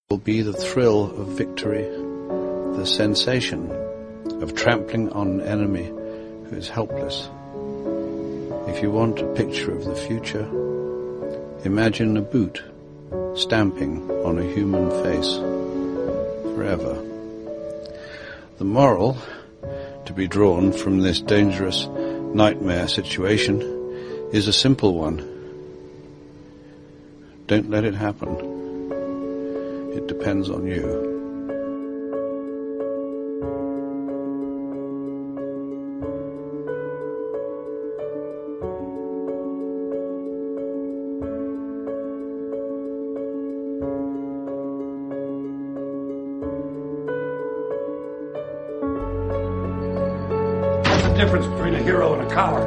will be the thrill of victory, the sensation of trampling on an enemy who is helpless. If you want a picture of the future, imagine a boot stamping on a human face forever. The moral to be drawn from this dangerous nightmare situation is a simple one. Don't let it happen. It depends on you. What's the difference between a hero and a coward?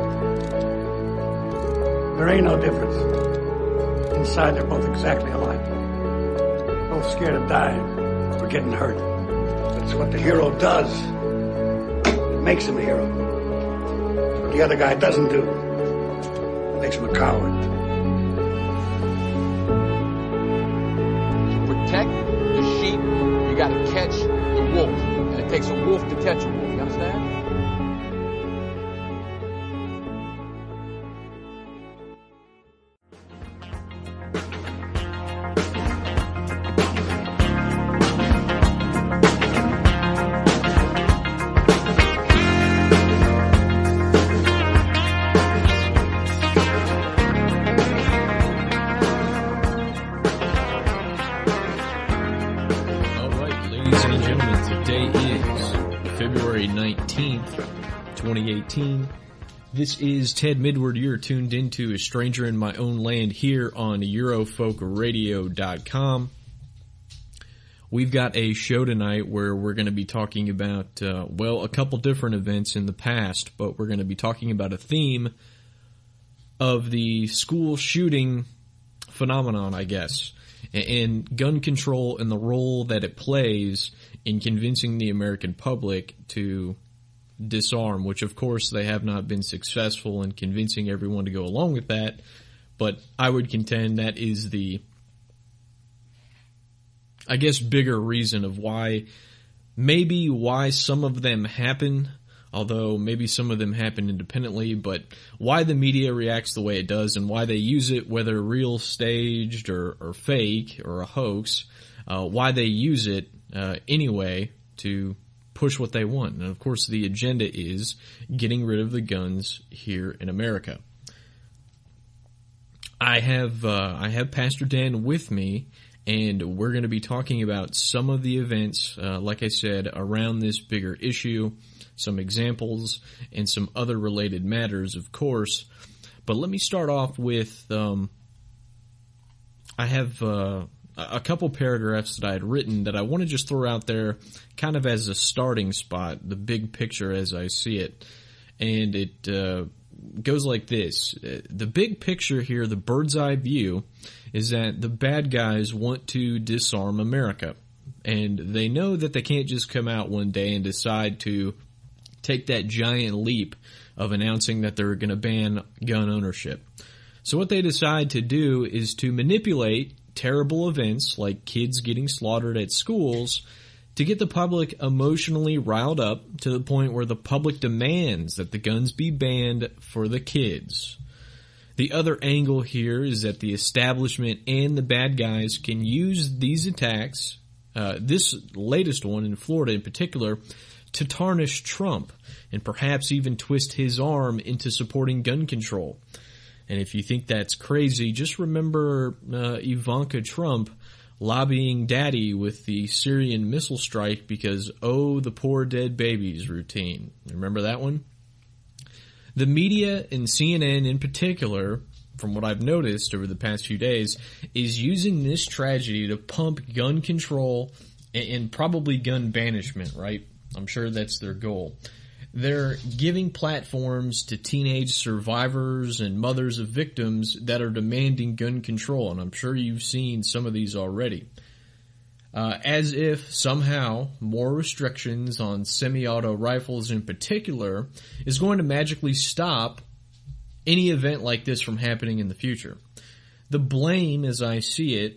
There ain't no difference. Inside, they're both exactly alike. Both scared of dying or getting hurt. But it's what the hero does that makes him a hero. It's what the other guy doesn't do that makes him a coward. To protect the sheep, you gotta catch the wolf. And it takes a wolf to catch a wolf. You understand? February 19th, 2018. This is Ted Midward. You're tuned into A Stranger in My Own Land here on EurofolkRadio.com. We've got a show tonight where we're going to be talking about, a couple different events in the past, but we're going to be talking about a theme of the school shooting phenomenon, I guess, and gun control and the role that it plays in convincing the American public to disarm, which of course they have not been successful in convincing everyone to go along with that, but I would contend that is the, I guess, bigger reason of why some of them happen, although maybe some of them happen independently, but why the media reacts the way it does and why they use it, whether real, staged, or fake, or a hoax, why they use it anyway to push what they want. And of course the agenda is getting rid of the guns here in America. I have Pastor Dan with me, and we're going to be talking about some of the events, like I said, around this bigger issue, some examples, and some other related matters, of course. But let me start off with, I have a couple paragraphs that I had written that I want to just throw out there kind of as a starting spot, the big picture as I see it. And it goes like this. The big picture here, the bird's eye view, is that the bad guys want to disarm America. And they know that they can't just come out one day and decide to take that giant leap of announcing that they're going to ban gun ownership. So what they decide to do is to manipulate terrible events like kids getting slaughtered at schools to get the public emotionally riled up to the point where the public demands that the guns be banned for the kids. The other angle here is that the establishment and the bad guys can use these attacks, this latest one in Florida in particular, to tarnish Trump and perhaps even twist his arm into supporting gun control. And if you think that's crazy, just remember Ivanka Trump lobbying daddy with the Syrian missile strike because, oh, the poor dead babies routine. Remember that one? The media and CNN in particular, from what I've noticed over the past few days, is using this tragedy to pump gun control and probably gun banishment, right? I'm sure that's their goal. They're giving platforms to teenage survivors and mothers of victims that are demanding gun control, and I'm sure you've seen some of these already. As if somehow more restrictions on semi-auto rifles in particular is going to magically stop any event like this from happening in the future. The blame, as I see it,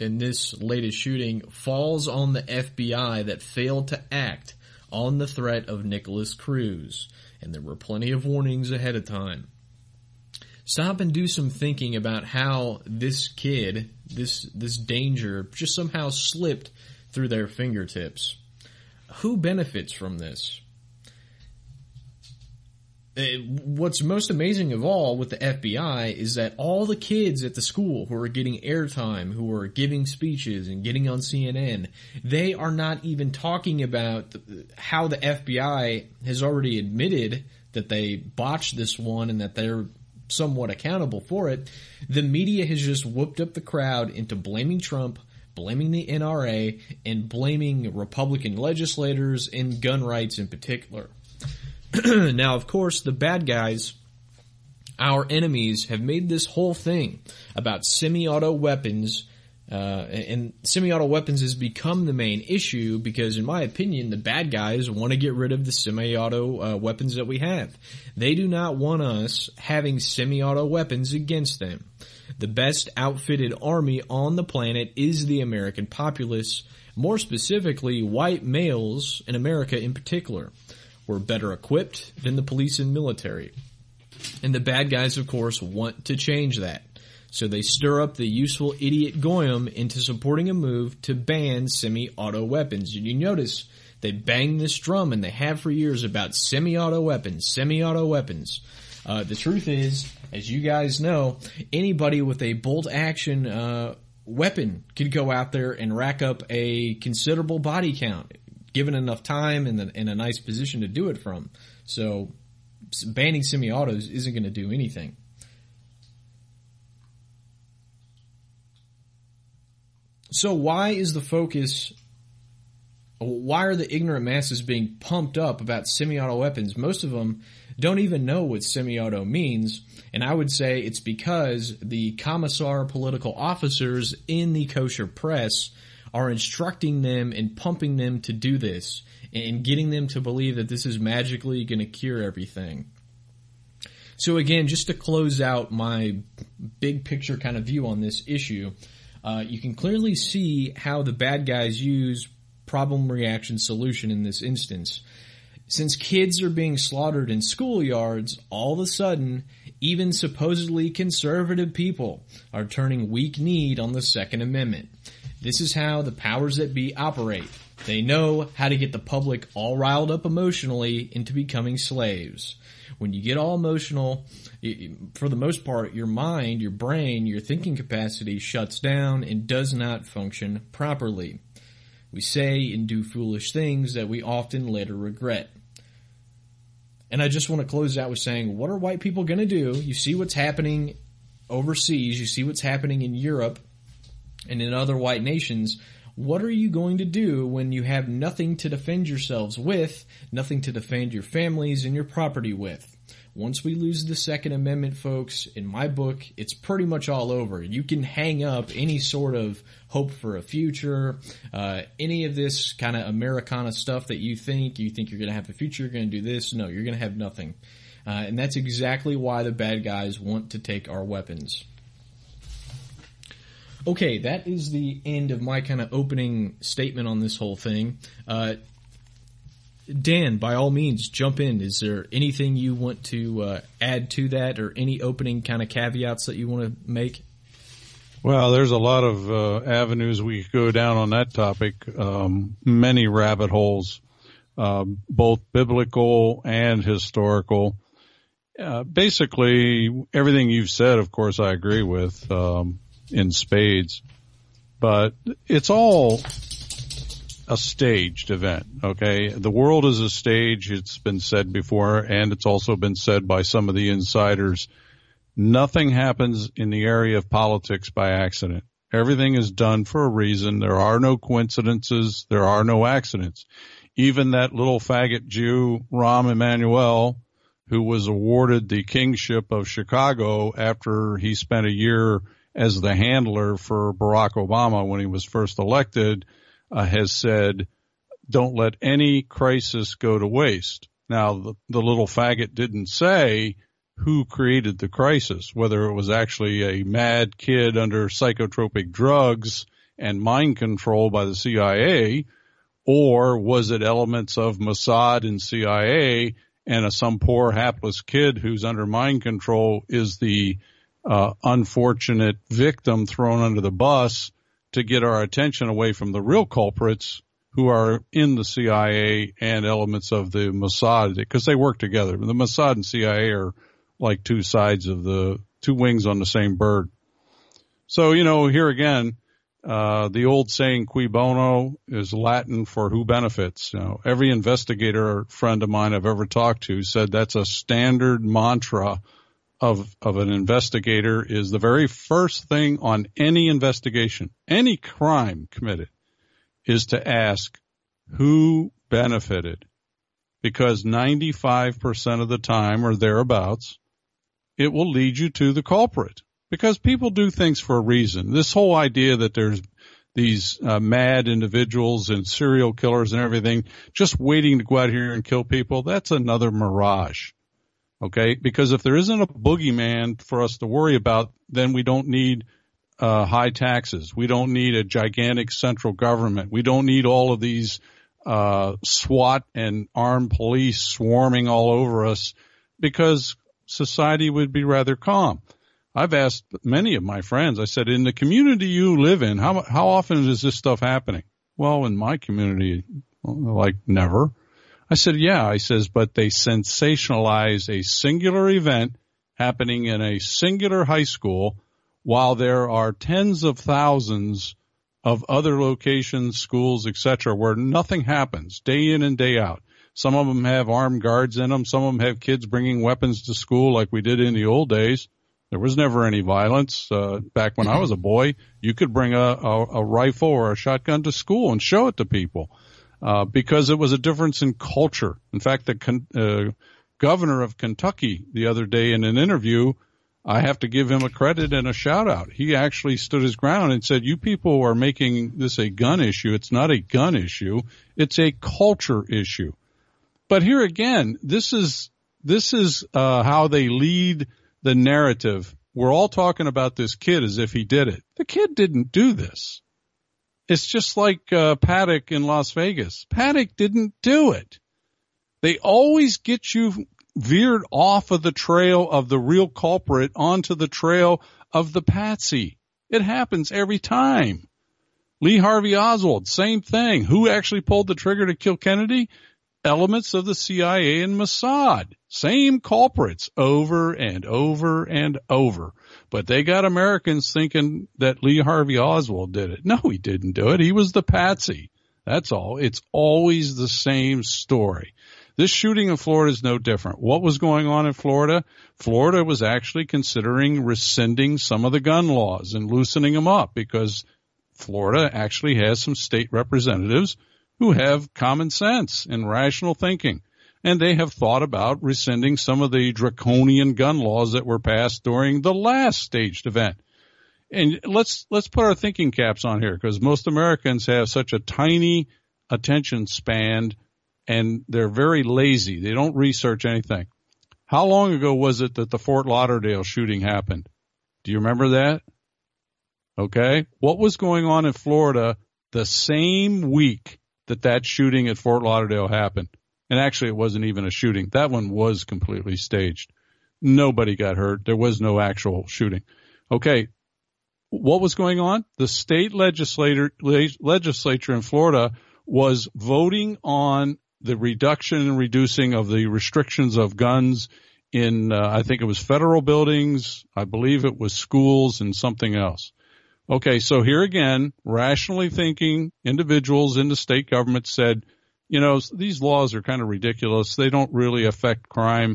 in this latest shooting falls on the FBI that failed to act on the threat of Nicholas Cruz, and there were plenty of warnings ahead of time. Stop and do some thinking about how this kid, this danger, just somehow slipped through their fingertips. Who benefits from this? What's most amazing of all with the FBI is that all the kids at the school who are getting airtime, who are giving speeches and getting on CNN, they are not even talking about how the FBI has already admitted that they botched this one and that they're somewhat accountable for it. The media has just whooped up the crowd into blaming Trump, blaming the NRA, and blaming Republican legislators and gun rights in particular. Now, of course, the bad guys, our enemies, have made this whole thing about semi-auto weapons, and semi-auto weapons has become the main issue because, in my opinion, the bad guys want to get rid of the semi-auto weapons that we have. They do not want us having semi-auto weapons against them. The best outfitted army on the planet is the American populace, more specifically, white males in America in particular. We're better equipped than the police and military. And the bad guys, of course, want to change that. So they stir up the useful idiot Goyim into supporting a move to ban semi-auto weapons. And you notice they bang this drum, and they have for years, about semi-auto weapons, semi-auto weapons. The truth is, as you guys know, anybody with a bolt-action weapon could go out there and rack up a considerable body count, given enough time and a nice position to do it from. So banning semi-autos isn't going to do anything. So why is the focus, why are the ignorant masses being pumped up about semi-auto weapons? Most of them don't even know what semi-auto means, and I would say it's because the commissar political officers in the kosher press are instructing them and pumping them to do this and getting them to believe that this is magically going to cure everything. So again, just to close out my big picture kind of view on this issue, you can clearly see how the bad guys use problem reaction solution in this instance. Since kids are being slaughtered in schoolyards, all of a sudden, even supposedly conservative people are turning weak-kneed on the Second Amendment. This is how the powers that be operate. They know how to get the public all riled up emotionally into becoming slaves. When you get all emotional, for the most part, your mind, your brain, your thinking capacity shuts down and does not function properly. We say and do foolish things that we often later regret. And I just want to close out with saying, what are white people going to do? You see what's happening overseas. You see what's happening in Europe and in other white nations. What are you going to do when you have nothing to defend yourselves with, nothing to defend your families and your property with? Once we lose the Second Amendment, folks, in my book, it's pretty much all over. You can hang up any sort of hope for a future, any of this kind of Americana stuff that you think you're going to have a future, you're going to do this. No, you're going to have nothing. And that's exactly why the bad guys want to take our weapons. Okay, that is the end of my kind of opening statement on this whole thing. Dan, by all means, jump in. Is there anything you want to add to that, or any opening kind of caveats that you want to make? Well, there's a lot of avenues we could go down on that topic, many rabbit holes, both biblical and historical. Basically, everything you've said, of course, I agree with in spades, but it's all a staged event, okay? The world is a stage. It's been said before, and it's also been said by some of the insiders. Nothing happens in the area of politics by accident. Everything is done for a reason. There are no coincidences. There are no accidents. Even that little faggot Jew, Rahm Emanuel, who was awarded the kingship of Chicago after he spent a year as the handler for Barack Obama when he was first elected, has said, don't let any crisis go to waste. Now, the little faggot didn't say who created the crisis, whether it was actually a mad kid under psychotropic drugs and mind control by the CIA, or was it elements of Mossad and CIA and some poor hapless kid who's under mind control is the unfortunate victim thrown under the bus to get our attention away from the real culprits who are in the CIA and elements of the Mossad, because they work together. The Mossad and CIA are like two wings on the same bird. So, here again, the old saying, cui bono, is Latin for who benefits. Every investigator friend of mine I've ever talked to said that's a standard mantra of an investigator, is the very first thing on any investigation, any crime committed, is to ask who benefited. Because 95% of the time or thereabouts, it will lead you to the culprit. Because people do things for a reason. This whole idea that there's these mad individuals and serial killers and everything just waiting to go out here and kill people, that's another mirage. Okay? Because if there isn't a boogeyman for us to worry about, then we don't need high taxes. We don't need a gigantic central government. We don't need all of these SWAT and armed police swarming all over us, because society would be rather calm. I've asked many of my friends, I said, in the community you live in, how often is this stuff happening? Well, in my community, like never. I said, yeah. I says, but they sensationalize a singular event happening in a singular high school while there are tens of thousands of other locations, schools, etc., where nothing happens day in and day out. Some of them have armed guards in them. Some of them have kids bringing weapons to school like we did in the old days. There was never any violence. Back when I was a boy, you could bring a rifle or a shotgun to school and show it to people, because it was a difference in culture. In fact, the governor of Kentucky the other day in an interview, I have to give him a credit and a shout out. He actually stood his ground and said, you people are making this a gun issue. It's not a gun issue. It's a culture issue. But here again, this is how they lead the narrative. We're all talking about this kid as if he did it. The kid didn't do this. It's just like Paddock in Las Vegas. Paddock didn't do it. They always get you veered off of the trail of the real culprit onto the trail of the patsy. It happens every time. Lee Harvey Oswald, same thing. Who actually pulled the trigger to kill Kennedy? Elements of the CIA and Mossad. Same culprits over and over and over. But they got Americans thinking that Lee Harvey Oswald did it. No, he didn't do it. He was the patsy. That's all. It's always the same story. This shooting in Florida is no different. What was going on in Florida? Florida was actually considering rescinding some of the gun laws and loosening them up, because Florida actually has some state representatives who have common sense and rational thinking. And they have thought about rescinding some of the draconian gun laws that were passed during the last staged event. And let's put our thinking caps on here, because most Americans have such a tiny attention span and they're very lazy. They don't research anything. How long ago was it that the Fort Lauderdale shooting happened? Do you remember that? Okay. What was going on in Florida the same week that shooting at Fort Lauderdale happened? And actually, it wasn't even a shooting. That one was completely staged. Nobody got hurt. There was no actual shooting. Okay. What was going on? The state legislature in Florida was voting on the reduction and reducing of the restrictions of guns in, I think it was federal buildings. I believe it was schools and something else. Okay. So here again, rationally thinking individuals in the state government said, these laws are kind of ridiculous. They don't really affect crime.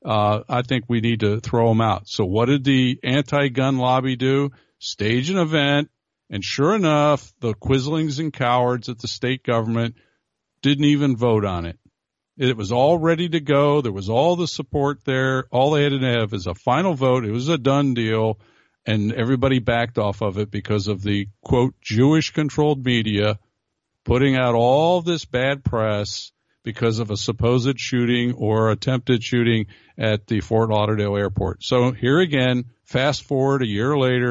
I think we need to throw them out. So what did the anti-gun lobby do? Stage an event. And sure enough, the quislings and cowards at the state government didn't even vote on it. It was all ready to go. There was all the support there. All they had to have is a final vote. It was a done deal. And everybody backed off of it because of the, quote, Jewish-controlled media putting out all this bad press because of a supposed shooting or attempted shooting at the Fort Lauderdale airport. So here again, fast forward a year later,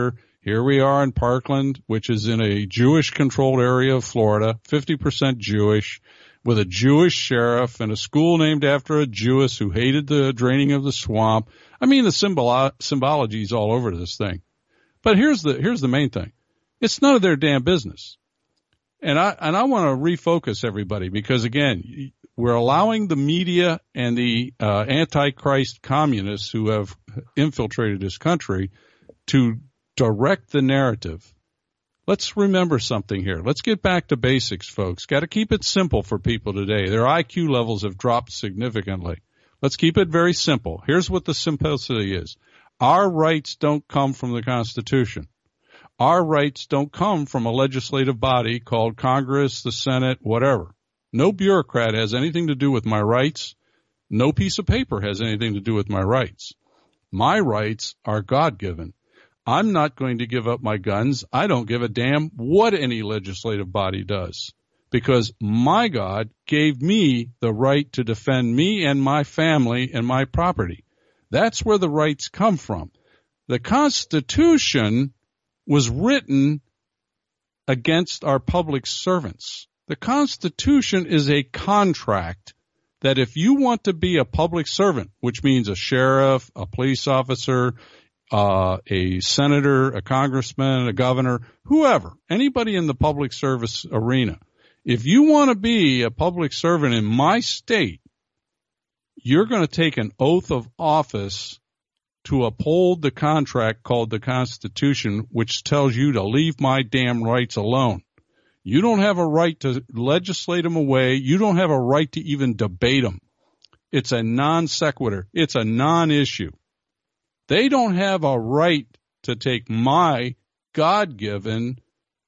Here we are in Parkland, which is in a Jewish-controlled area of Florida, 50% Jewish, with a Jewish sheriff and a school named after a Jewess who hated the draining of the swamp. I mean, the symbology is all over this thing. But here's the main thing. It's none of their damn business. And I want to refocus everybody because, again, we're allowing the media and the antichrist communists who have infiltrated this country to direct the narrative. Let's remember something here. Let's get back to basics, folks. Got to keep it simple for people today. Their IQ levels have dropped significantly. Let's keep it very simple. Here's what the simplicity is. Our rights don't come from the Constitution. Our rights don't come from a legislative body called Congress, the Senate, whatever. No bureaucrat has anything to do with my rights. No piece of paper has anything to do with my rights. My rights are God-given. I'm not going to give up my guns. I don't give a damn what any legislative body does, because my God gave me the right to defend me and my family and my property. That's where the rights come from. The Constitution was written against our public servants. The Constitution is a contract that if you want to be a public servant, which means a sheriff, a police officer, a senator, a congressman, a governor, whoever, anybody in the public service arena, if you want to be a public servant in my state, you're going to take an oath of office to uphold the contract called the Constitution, which tells you to leave my damn rights alone. You don't have a right to legislate them away. You don't have a right to even debate them. It's a non sequitur. It's a non-issue. They don't have a right to take my God-given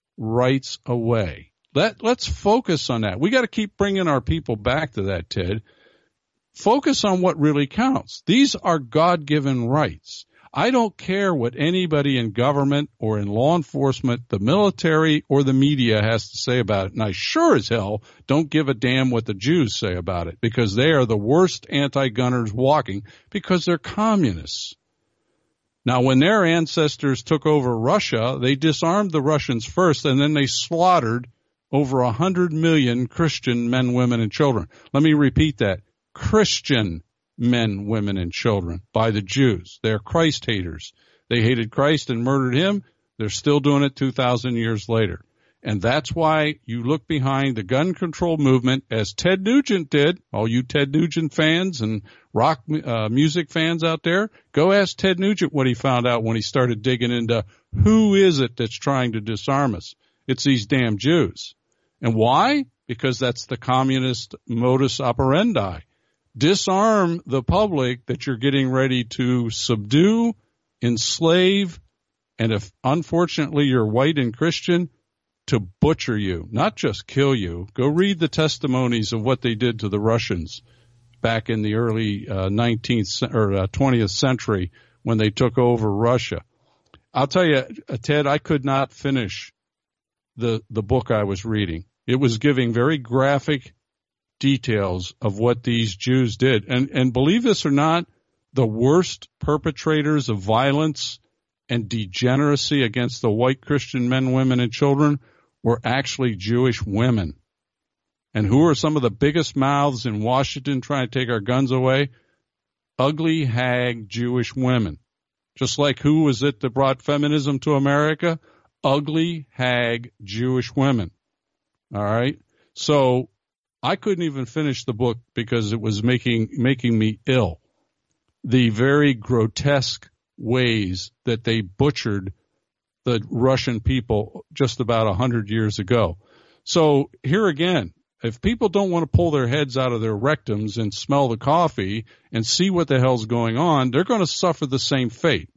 rights away. Let's focus on that. We got to keep bringing our people back to that, Ted. Focus on what really counts. These are God-given rights. I don't care what anybody in government or in law enforcement, the military, or the media has to say about it. And I sure as hell don't give a damn what the Jews say about it, because they are the worst anti-gunners walking, because they're communists. Now, when their ancestors took over Russia, they disarmed the Russians first, and then they slaughtered over 100 million Christian men, women, and children. Let me repeat that. Christian men, women, and children by the Jews. They're Christ haters. They hated Christ and murdered him. They're still doing it 2,000 years later. And that's why you look behind the gun control movement, as Ted Nugent did. All you Ted Nugent fans and rock music fans out there, go ask Ted Nugent what he found out when he started digging into who is it that's trying to disarm us. It's these damn Jews. And why? Because that's the communist modus operandi. Disarm the public that you're getting ready to subdue, enslave, and if unfortunately you're white and Christian, to butcher you, not just kill you. Go read the testimonies of what they did to the Russians back in the early 19th or 20th century when they took over Russia. I'll tell you, Ted, I could not finish the book I was reading. It was giving very graphic details of what these Jews did. And believe this or not, the worst perpetrators of violence and degeneracy against the white Christian men, women, and children were actually Jewish women. And who are some of the biggest mouths in Washington trying to take our guns away? Ugly, hag Jewish women. Just like who was it that brought feminism to America? Ugly, hag Jewish women. All right? So I couldn't even finish the book because it was making me ill. The very grotesque ways that they butchered the Russian people just about 100 years ago. So here again, if people don't want to pull their heads out of their rectums and smell the coffee and see what the hell's going on, they're going to suffer the same fate.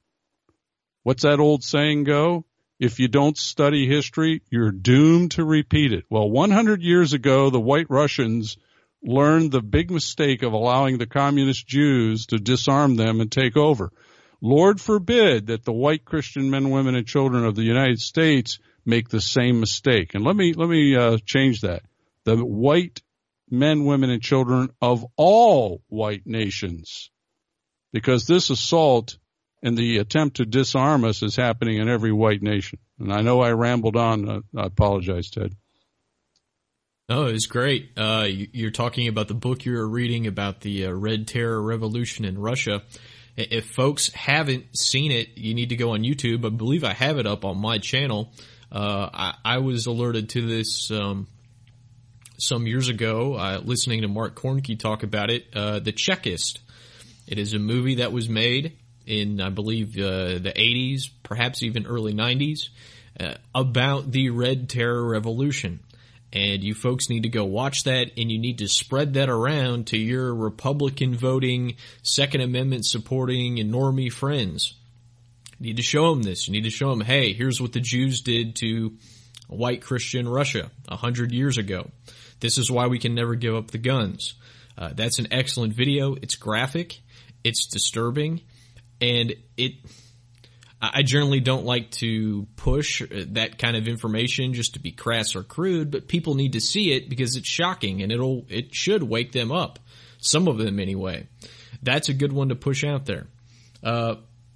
What's that old saying go? If you don't study history, you're doomed to repeat it. Well, 100 years ago, the White Russians learned the big mistake of allowing the communist Jews to disarm them and take over. Lord forbid that the white Christian men, women, and children of the United States make the same mistake. And let me change that. The white men, women, and children of all white nations, because this assault and the attempt to disarm us is happening in every white nation. And I know I rambled on. I apologize, Ted. Oh, it was great. You're talking about the book you were reading about the Red Terror Revolution in Russia. If folks haven't seen it, you need to go on YouTube. I believe I have it up on my channel. I was alerted to this some years ago, listening to Mark Kornke talk about it. The Chekist. It is a movie that was made in, I believe, the 80s, perhaps even early 90s, about the Red Terror Revolution. And you folks need to go watch that, and you need to spread that around to your Republican voting, Second Amendment supporting, and normie friends. You need to show them this. You need to show them, hey, here's what the Jews did to white Christian Russia 100 years ago. This is why we can never give up the guns. That's an excellent video. It's graphic. It's disturbing. And I generally don't like to push that kind of information just to be crass or crude, but people need to see it because it's shocking and it should wake them up. Some of them anyway. That's a good one to push out there. I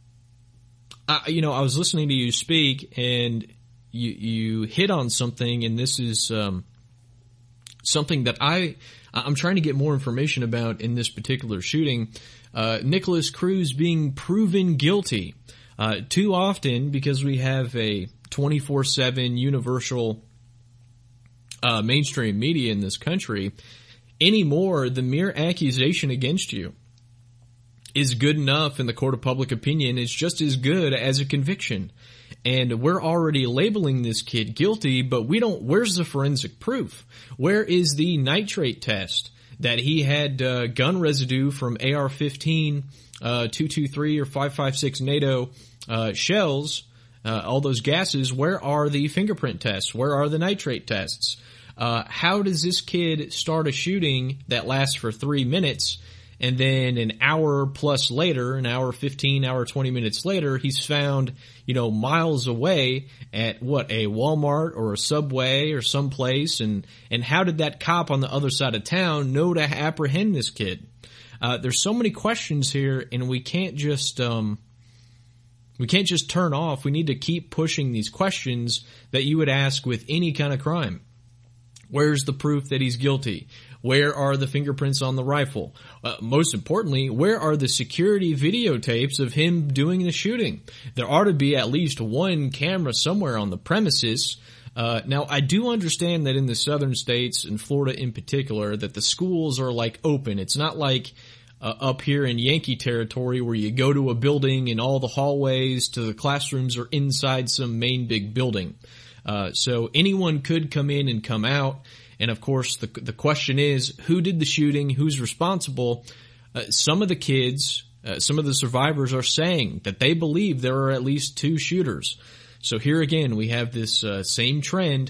was listening to you speak and you hit on something, and this is something that I'm trying to get more information about in this particular shooting. Nikolas Cruz being proven guilty. Too often, because we have a 24/7 universal mainstream media in this country, anymore, the mere accusation against you is good enough in the court of public opinion. It's just as good as a conviction. And we're already labeling this kid guilty, but where's the forensic proof? Where is the nitrate test that he had gun residue from AR-15, 223 or 5.56 NATO shells, all those gases? Where are the fingerprint tests? Where are the nitrate tests? How does this kid start a shooting that lasts for 3 minutes, and then an hour plus later, an hour 15, hour 20 minutes later, he's found, miles away at a Walmart or a Subway or someplace, and how did that cop on the other side of town know to apprehend this kid? There's so many questions here, and we can't just turn off. We need to keep pushing these questions that you would ask with any kind of crime. Where's the proof that he's guilty? Where are the fingerprints on the rifle? Most importantly, where are the security videotapes of him doing the shooting? There ought to be at least one camera somewhere on the premises. Now, I do understand that in the southern states, in Florida in particular, that the schools are open. It's not like up here in Yankee territory where you go to a building and all the hallways to the classrooms are inside some main big building. So anyone could come in and come out. And of course, the question is, who did the shooting? Who's responsible? Some of the kids, some of the survivors are saying that they believe there are at least 2 shooters. So here again, we have this same trend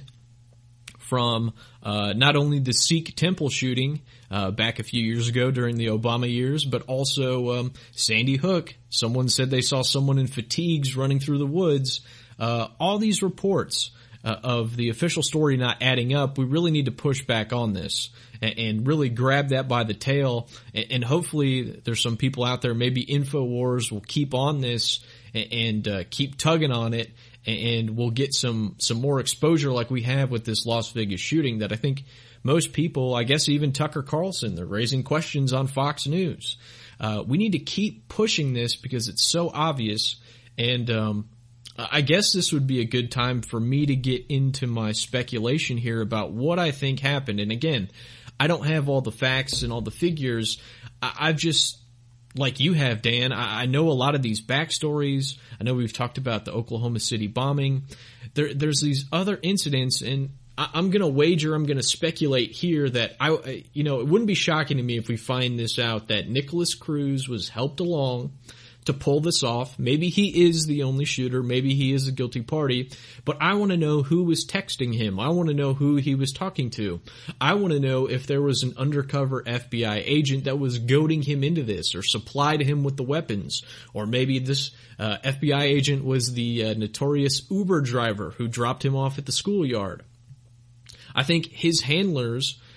from not only the Sikh temple shooting back a few years ago during the Obama years, but also Sandy Hook. Someone said they saw someone in fatigues running through the woods. All these reports of the official story not adding up. We really need to push back on this and really grab that by the tail. And hopefully there's some people out there, maybe InfoWars will keep on this and keep tugging on it, and we'll get some more exposure like we have with this Las Vegas shooting that I think most people, I guess even Tucker Carlson, they're raising questions on Fox News. We need to keep pushing this because it's so obvious. And I guess this would be a good time for me to get into my speculation here about what I think happened. And again, I don't have all the facts and all the figures. I've just, like you have, Dan, I know a lot of these backstories. I know we've talked about the Oklahoma City bombing. There's these other incidents, and I'm going to wager, I'm going to speculate here that it wouldn't be shocking to me if we find this out, that Nikolas Cruz was helped along to pull this off. Maybe he is the only shooter. Maybe he is a guilty party. But I want to know who was texting him. I want to know who he was talking to. I want to know if there was an undercover FBI agent that was goading him into this or supplied him with the weapons. Or maybe this FBI agent was the notorious Uber driver who dropped him off at the schoolyard. I think his handlers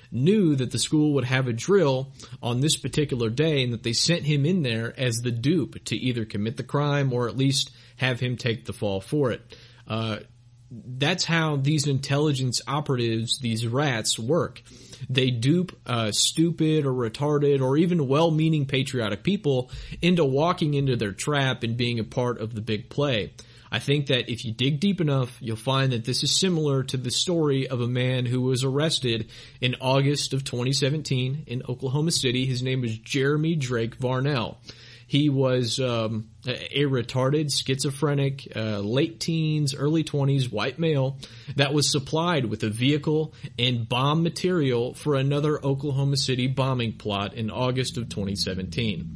knew that the school would have a drill on this particular day and that they sent him in there as the dupe to either commit the crime or at least have him take the fall for it. That's how these intelligence operatives, these rats, work. They dupe stupid or retarded or even well-meaning patriotic people into walking into their trap and being a part of the big play. I think that if you dig deep enough, you'll find that this is similar to the story of a man who was arrested in August of 2017 in Oklahoma City. His name was Jeremy Drake Varnell. He was a retarded, schizophrenic, late teens, early 20s, white male that was supplied with a vehicle and bomb material for another Oklahoma City bombing plot in August of 2017.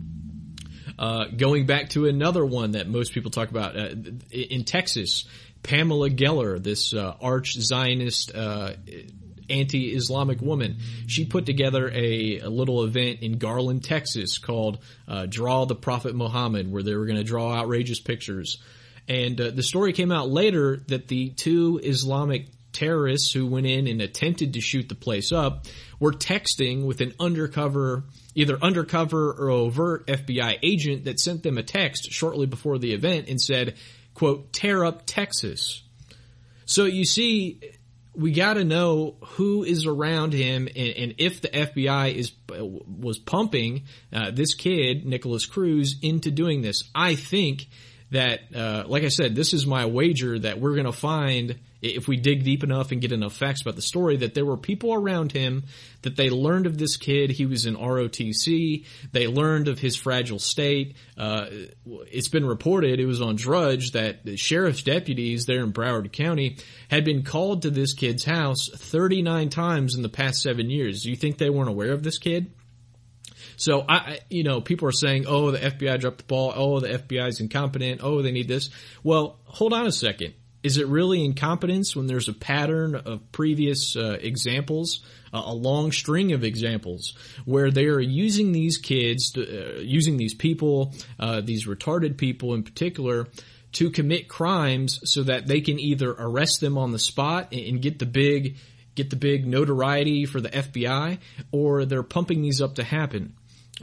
Going back to another one that most people talk about, in Texas, Pamela Geller, this arch-Zionist anti-Islamic woman, she put together a little event in Garland, Texas called Draw the Prophet Muhammad, where they were going to draw outrageous pictures. And the story came out later that the two Islamic terrorists who went in and attempted to shoot the place up were texting with an either undercover or overt FBI agent that sent them a text shortly before the event and said, quote, "Tear up Texas." So you see, we got to know who is around him, and if the FBI was pumping this kid, Nicholas Cruz, into doing this. I think that, like I said, this is my wager that we're going to find, if we dig deep enough and get enough facts about the story, that there were people around him, that they learned of this kid. He was in ROTC. They learned of his fragile state. It's been reported, it was on Drudge, that the sheriff's deputies there in Broward County had been called to this kid's house 39 times in the past 7 years. Do you think they weren't aware of this kid? So, people are saying, oh, the FBI dropped the ball. Oh, the FBI is incompetent. Oh, they need this. Well, hold on a second. Is it really incompetence when there's a pattern of previous examples, a long string of examples, where they are using these kids, using these people, these retarded people in particular, to commit crimes so that they can either arrest them on the spot and get the big notoriety for the FBI, or they're pumping these up to happen.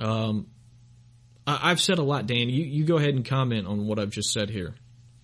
I've said a lot, Dan. You go ahead and comment on what I've just said here.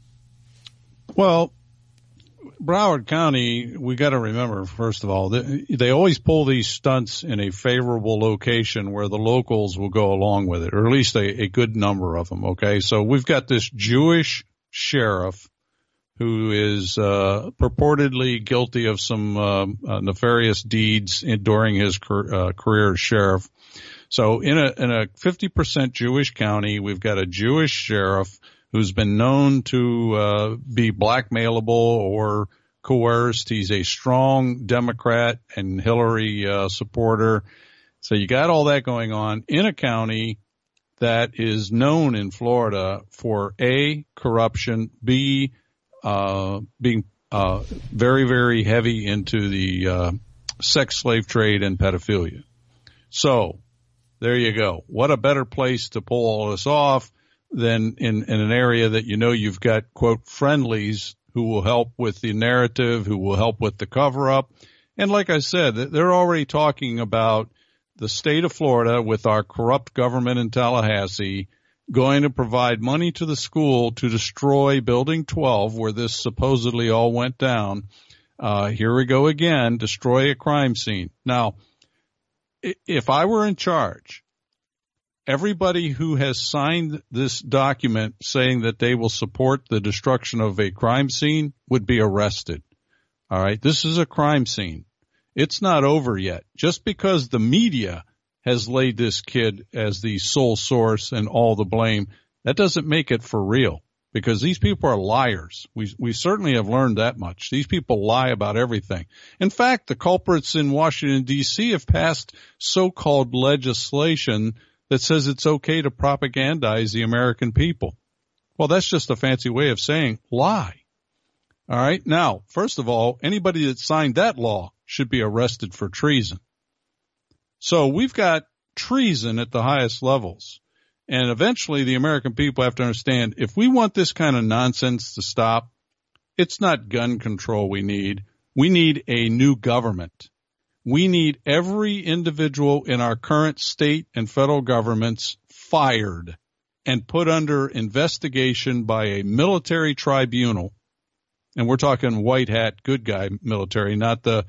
Well, Broward County, we got to remember, first of all, they always pull these stunts in a favorable location where the locals will go along with it, or at least a good number of them. Okay. So we've got this Jewish sheriff who is purportedly guilty of some nefarious deeds during his career as sheriff. So in a 50% Jewish county, we've got a Jewish sheriff who's been known to be blackmailable or coerced. He's a strong Democrat and Hillary supporter. So you got all that going on in a county that is known in Florida for A, corruption, B, being very, very heavy into the sex slave trade and pedophilia. So there you go. What a better place to pull all this off than in an area that you've got, quote, friendlies who will help with the narrative, who will help with the cover-up. And like I said, they're already talking about the state of Florida with our corrupt government in Tallahassee going to provide money to the school to destroy Building 12, where this supposedly all went down. Here we go again, destroy a crime scene. Now, if I were in charge, everybody who has signed this document saying that they will support the destruction of a crime scene would be arrested. All right. This is a crime scene. It's not over yet. Just because the media has laid this kid as the sole source and all the blame, that doesn't make it for real, because these people are liars. We certainly have learned that much. These people lie about everything. In fact, the culprits in Washington, D.C. have passed so-called legislation that says it's okay to propagandize the American people. Well, that's just a fancy way of saying lie. All right. Now, first of all, anybody that signed that law should be arrested for treason. So we've got treason at the highest levels. And eventually the American people have to understand, if we want this kind of nonsense to stop, it's not gun control we need. We need a new government. We need every individual in our current state and federal governments fired and put under investigation by a military tribunal. And we're talking white hat, good guy military, not the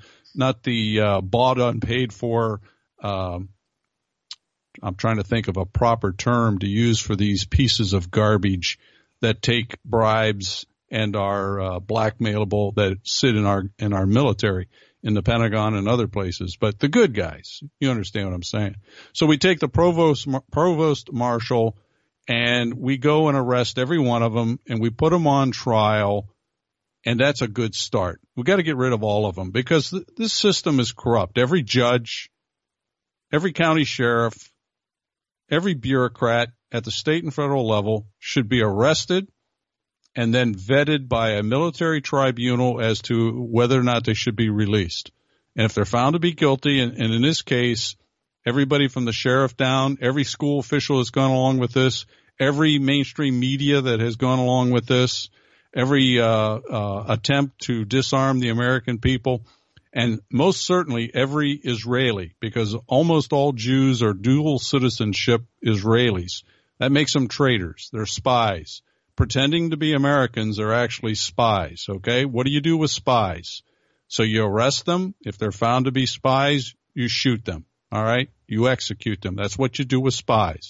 bought, unpaid for. I'm trying to think of a proper term to use for these pieces of garbage that take bribes and are blackmailable, that sit in our military, in the Pentagon and other places. But the good guys, you understand what I'm saying. So we take the provost marshal and we go and arrest every one of them and we put them on trial. And that's a good start. We got to get rid of all of them because this system is corrupt. Every judge, every county sheriff, every bureaucrat at the state and federal level should be arrested and then vetted by a military tribunal as to whether or not they should be released. And if they're found to be guilty, and in this case, everybody from the sheriff down, every school official has gone along with this, every mainstream media that has gone along with this, every attempt to disarm the American people, and most certainly every Israeli, because almost all Jews are dual citizenship Israelis. That makes them traitors. They're spies. Pretending to be Americans are actually spies, okay? What do you do with spies? So you arrest them. If they're found to be spies, you shoot them, all right? You execute them. That's what you do with spies.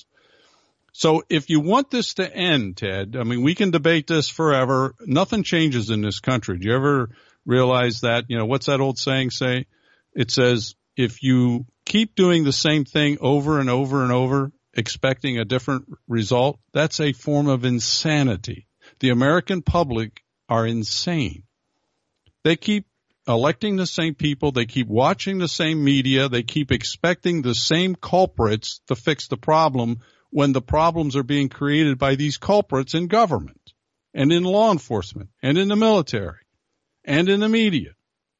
So if you want this to end, Ted, I mean, we can debate this forever. Nothing changes in this country. Do you ever realize that? You know, what's that old saying say? It says, if you keep doing the same thing over and over and over, expecting a different result, that's a form of insanity. The American public are insane. They keep electing the same people. They keep watching the same media. They keep expecting the same culprits to fix the problem when the problems are being created by these culprits in government and in law enforcement and in the military and in the media.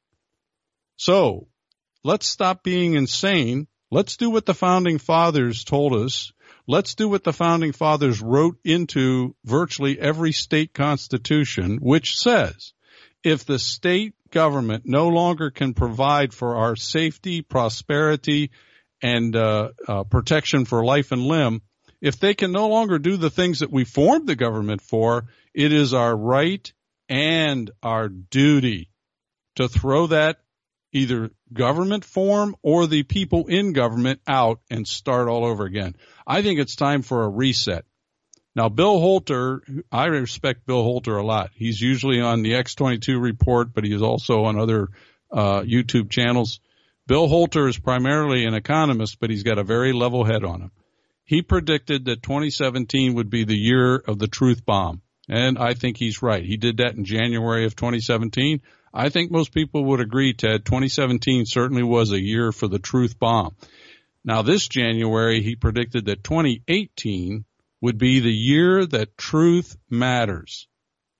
So let's stop being insane. Let's do what the founding fathers told us. Let's do what the founding fathers wrote into virtually every state constitution, which says if the state government no longer can provide for our safety, prosperity, and protection for life and limb, if they can no longer do the things that we formed the government for, it is our right and our duty to throw that either government form or the people in government out and start all over again. I think it's time for a reset. Now, Bill Holter, I respect Bill Holter a lot. He's usually on the X22 report, but he is also on other YouTube channels. Bill Holter is primarily an economist, but he's got a very level head on him. He predicted that 2017 would be the year of the truth bomb, and I think he's right. He did that in January of 2017. I think most people would agree, Ted, 2017 certainly was a year for the truth bomb. Now, this January, he predicted that 2018 would be the year that truth matters.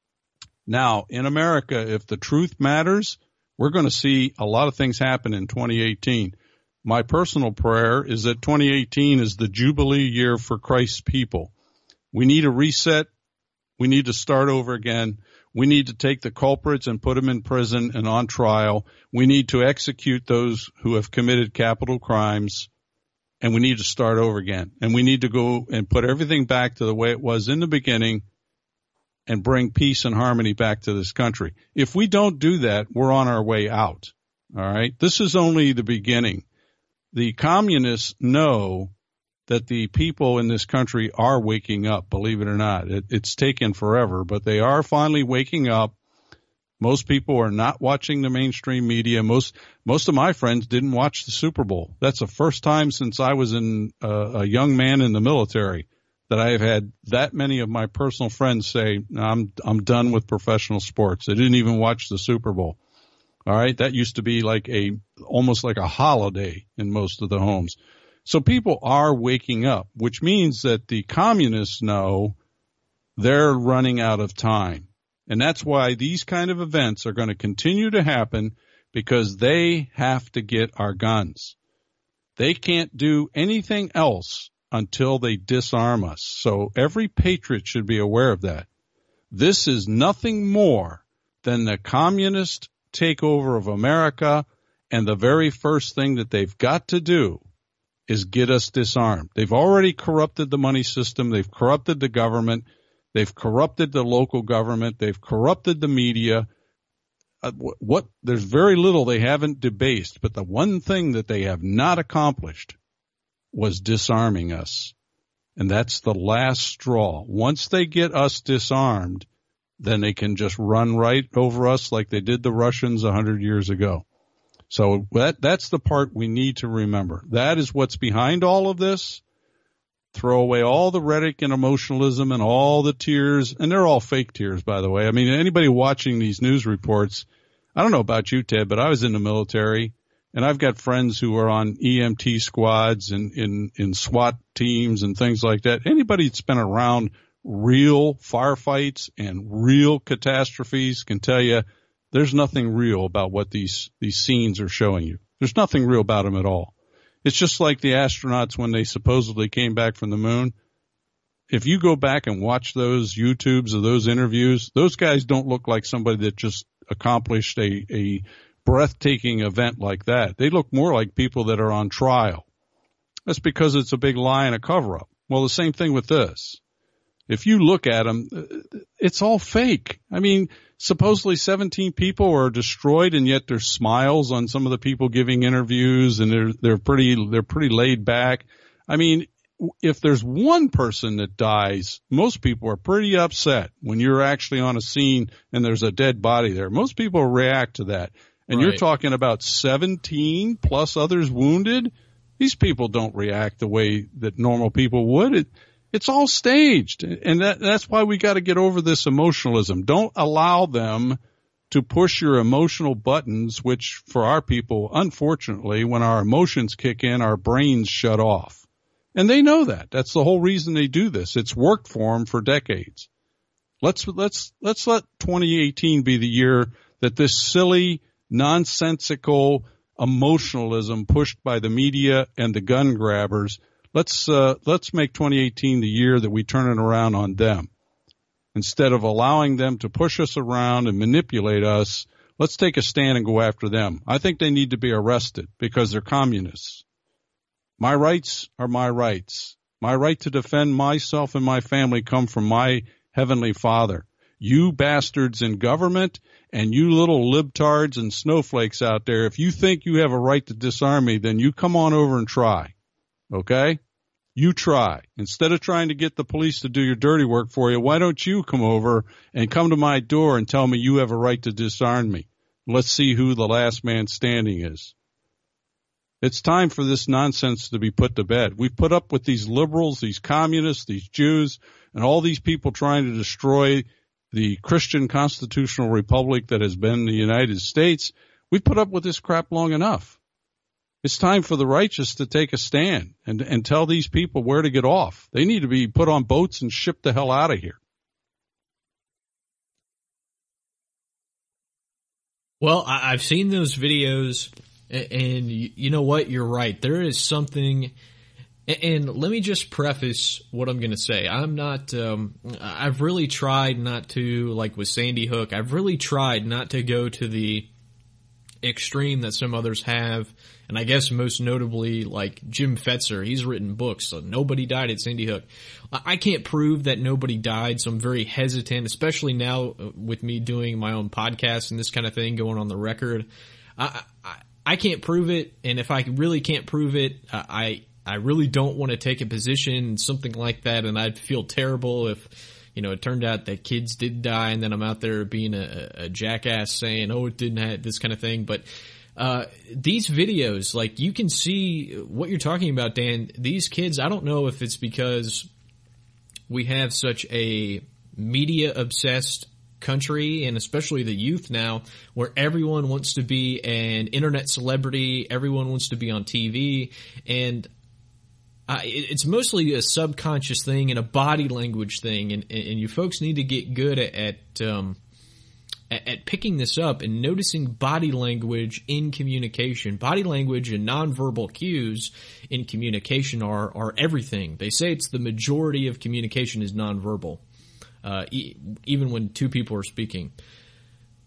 Now, in America, if the truth matters, we're going to see a lot of things happen in 2018. My personal prayer is that 2018 is the Jubilee year for Christ's people. We need a reset. We need to start over again. We need to take the culprits and put them in prison and on trial. We need to execute those who have committed capital crimes, and we need to start over again. And we need to go and put everything back to the way it was in the beginning and bring peace and harmony back to this country. If we don't do that, we're on our way out. All right? This is only the beginning. The communists know that the people in this country are waking up, believe it or not. It's taken forever, but they are finally waking up. Most people are not watching the mainstream media. Most of my friends didn't watch the Super Bowl. That's the first time since I was a young man in the military that I have had that many of my personal friends say, I'm done with professional sports. They didn't even watch the Super Bowl. All right. That used to be almost like a holiday in most of the homes. So people are waking up, which means that the communists know they're running out of time. And that's why these kind of events are going to continue to happen, because they have to get our guns. They can't do anything else until they disarm us. So every patriot should be aware of that. This is nothing more than the communist takeover of America And the very first thing that they've got to do is get us disarmed. They've already corrupted the money system. They've corrupted the government. They've corrupted the local government. They've corrupted the media. There's very little they haven't debased, but the one thing that they have not accomplished was disarming us. And that's the last straw. Once they get us disarmed, then they can just run right over us like they did the Russians 100 years ago. So that's the part we need to remember. That is what's behind all of this. Throw away all the rhetoric and emotionalism and all the tears, and they're all fake tears, by the way. I mean, anybody watching these news reports, I don't know about you, Ted, but I was in the military, and I've got friends who are on EMT squads and in SWAT teams and things like that. Anybody that's been around real firefights and real catastrophes can tell you there's nothing real about what these scenes are showing you. There's nothing real about them at all. It's just like the astronauts when they supposedly came back from the moon. If you go back and watch those YouTubes of those interviews, those guys don't look like somebody that just accomplished a breathtaking event like that. They look more like people that are on trial. That's because it's a big lie and a cover-up. Well, the same thing with this. If you look at them, it's all fake. I mean, supposedly 17 people are destroyed, and yet there's smiles on some of the people giving interviews, and they're pretty laid back. I mean, if there's one person that dies, most people are pretty upset when you're actually on a scene and there's a dead body there. Most people react to that. And You're talking about 17 plus others wounded. These people don't react the way that normal people would. It's all staged. And that's why we got to get over this emotionalism. Don't allow them to push your emotional buttons, which for our people, unfortunately, when our emotions kick in, our brains shut off. And they know that. That's the whole reason they do this. It's worked for them for decades. Let's let 2018 be the year that this silly, nonsensical emotionalism pushed by the media and the gun grabbers, let's make 2018 the year that we turn it around on them. Instead of allowing them to push us around and manipulate us, let's take a stand and go after them. I think they need to be arrested because they're communists. My rights are my rights. My right to defend myself and my family come from my Heavenly Father. You bastards in government and you little libtards and snowflakes out there, if you think you have a right to disarm me, then you come on over and try. Okay? You try. Instead of trying to get the police to do your dirty work for you, why don't you come over and come to my door and tell me you have a right to disarm me? Let's see who the last man standing is. It's time for this nonsense to be put to bed. We've put up with these liberals, these communists, these Jews, and all these people trying to destroy the Christian constitutional republic that has been the United States. We've put up with this crap long enough. It's time for the righteous to take a stand and tell these people where to get off. They need to be put on boats and shipped the hell out of here. Well, I've seen those videos, and you know what? You're right. There is something, and let me just preface what I'm going to say. I'm not, I've really tried not to, like with Sandy Hook, I've really tried not to go to the extreme that some others have. And I guess most notably, like Jim Fetzer, he's written books, so nobody died at Sandy Hook. I can't prove that nobody died, so I'm very hesitant, especially now with me doing my own podcast and this kind of thing, going on the record. I can't prove it, and if I really can't prove it, I really don't want to take a position in something like that, and I'd feel terrible if, you know, it turned out that kids did die, and then I'm out there being a jackass saying, oh, it didn't have this kind of thing, but these videos, like, you can see what you're talking about, Dan. These kids, I don't know if it's because we have such a media-obsessed country, and especially the youth now, where everyone wants to be an internet celebrity, everyone wants to be on TV, and it's mostly a subconscious thing and a body language thing, and you folks need to get good at picking this up and noticing body language in communication. Body language and nonverbal cues in communication are everything. They say it's the majority of communication is nonverbal, even when two people are speaking.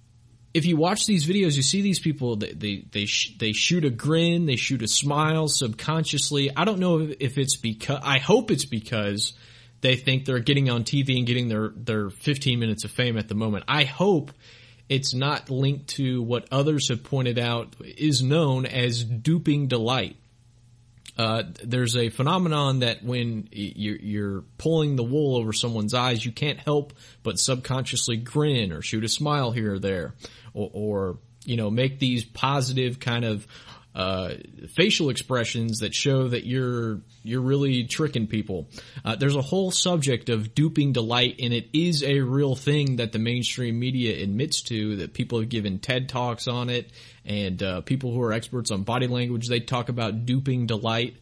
if you watch these videos, you see these people, they shoot a grin, they shoot a smile subconsciously. I don't know if it's because, I hope it's because they think they're getting on TV and getting their 15 minutes of fame at the moment. I hope it's not linked to what others have pointed out is known as duping delight. There's a phenomenon that when you're pulling the wool over someone's eyes, you can't help but subconsciously grin or shoot a smile here or there, or make these positive kind of facial expressions that show that you're really tricking people. There's a whole subject of duping delight, and it is a real thing that the mainstream media admits to, that people have given TED Talks on it, and people who are experts on body language, they talk about duping delight.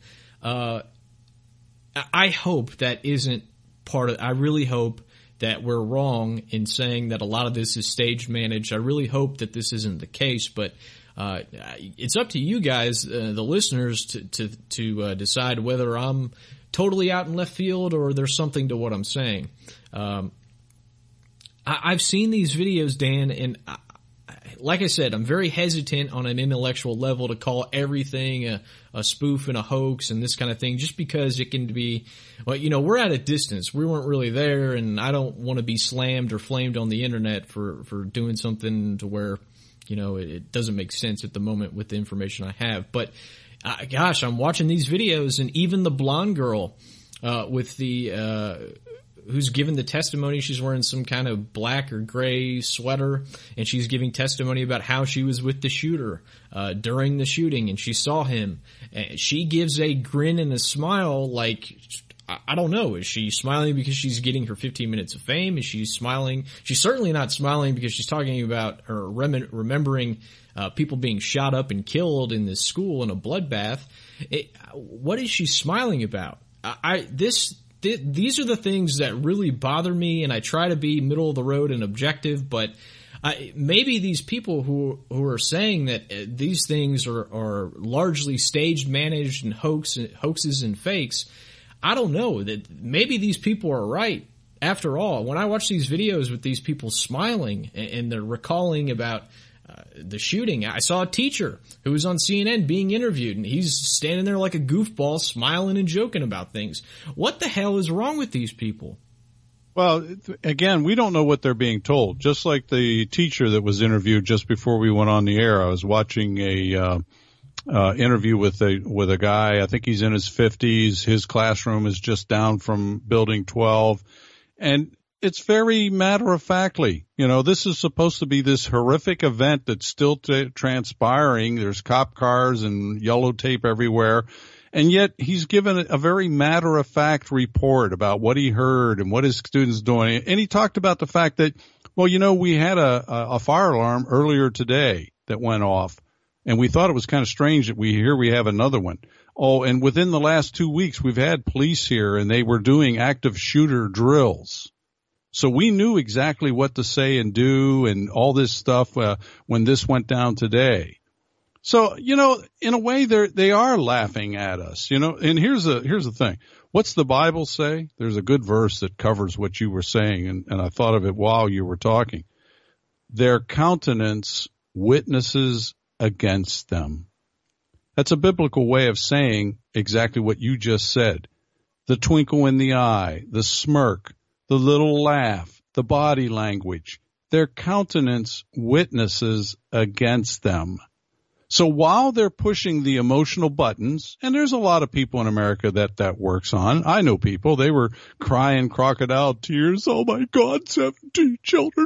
I hope that isn't part of, I really hope that we're wrong in saying that a lot of this is stage managed. I really hope that this isn't the case, but it's up to you guys, the listeners, to decide whether I'm totally out in left field or there's something to what I'm saying. I've seen these videos, Dan, and like I said, I'm very hesitant on an intellectual level to call everything a spoof and a hoax and this kind of thing, just because it can be, we're at a distance. We weren't really there, and I don't want to be slammed or flamed on the internet for doing something to where, it doesn't make sense at the moment with the information I have. But gosh, I'm watching these videos, and even the blonde girl with the who's given the testimony, she's wearing some kind of black or gray sweater, and she's giving testimony about how she was with the shooter during the shooting, and she saw him. She gives a grin and a smile like, I don't know, is she smiling because she's getting her 15 minutes of fame? Is she smiling? She's certainly not smiling because she's talking about her remembering people being shot up and killed in this school in a bloodbath. What is she smiling about? These are the things that really bother me, and I try to be middle of the road and objective, but maybe these people who are saying that these things are largely staged, managed, and hoaxes and fakes, I don't know, that maybe these people are right. After all, when I watch these videos with these people smiling and they're recalling about the shooting, I saw a teacher who was on CNN being interviewed, and he's standing there like a goofball, smiling and joking about things. What the hell is wrong with these people? Well, again, we don't know what they're being told. Just like the teacher that was interviewed just before we went on the air, I was watching a interview with a guy. I think he's in his 50s. His classroom is just down from building 12, and it's very matter-of-factly. This is supposed to be this horrific event that's still transpiring. There's cop cars and yellow tape everywhere. And yet he's given a very matter-of-fact report about what he heard and what his students doing. And he talked about the fact that, we had a fire alarm earlier today that went off. And we thought it was kind of strange that we have another one. Oh, and within the last 2 weeks, we've had police here, and they were doing active shooter drills. So we knew exactly what to say and do and all this stuff when this went down today. So, in a way, they are laughing at us, and here's the thing. What's the Bible say? There's a good verse that covers what you were saying, and I thought of it while you were talking. Their countenance witnesses against them. That's a biblical way of saying exactly what you just said. The twinkle in the eye, the smirk, the little laugh, the body language, their countenance witnesses against them. So while they're pushing the emotional buttons, and there's a lot of people in America that works on. I know people, they were crying crocodile tears. Oh my God, 17 children.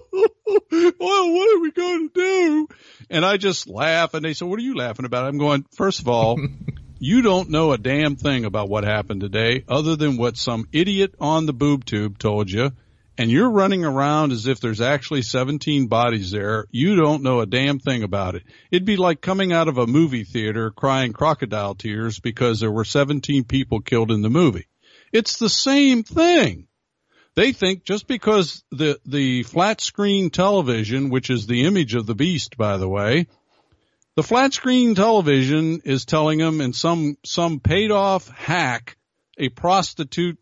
Well, what are we going to do? And I just laugh, and they say, what are you laughing about? I'm going, first of all, you don't know a damn thing about what happened today other than what some idiot on the boob tube told you. And you're running around as if there's actually 17 bodies there. You don't know a damn thing about it. It'd be like coming out of a movie theater crying crocodile tears because there were 17 people killed in the movie. It's the same thing. They think just because the flat screen television, which is the image of the beast, by the way, the flat screen television is telling them, and some paid off hack, a prostitute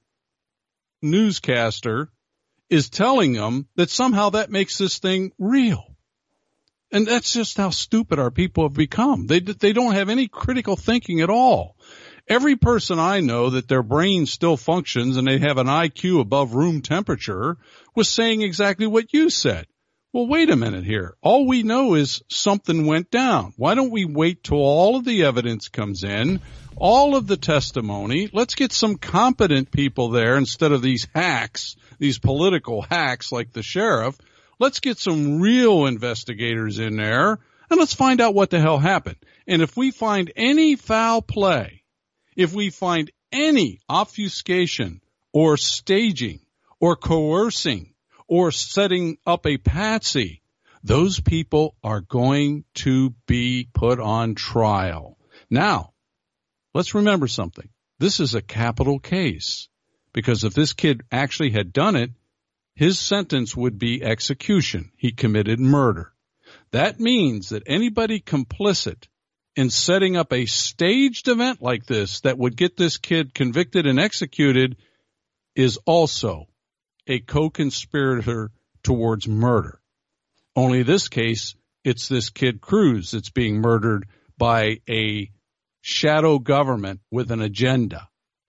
newscaster, is telling them that somehow that makes this thing real. And that's just how stupid our people have become. They don't have any critical thinking at all. Every person I know that their brain still functions and they have an IQ above room temperature was saying exactly what you said. Well, wait a minute here. All we know is something went down. Why don't we wait till all of the evidence comes in, all of the testimony? Let's get some competent people there instead of these hacks, these political hacks like the sheriff. Let's get some real investigators in there and let's find out what the hell happened. And if we find any foul play, if we find any obfuscation or staging or coercing or setting up a patsy, those people are going to be put on trial. Now, let's remember something. This is a capital case because if this kid actually had done it, his sentence would be execution. He committed murder. That means that anybody complicit in setting up a staged event like this that would get this kid convicted and executed is also a co-conspirator towards murder. Only this case, it's this kid Cruz that's being murdered by a shadow government with an agenda.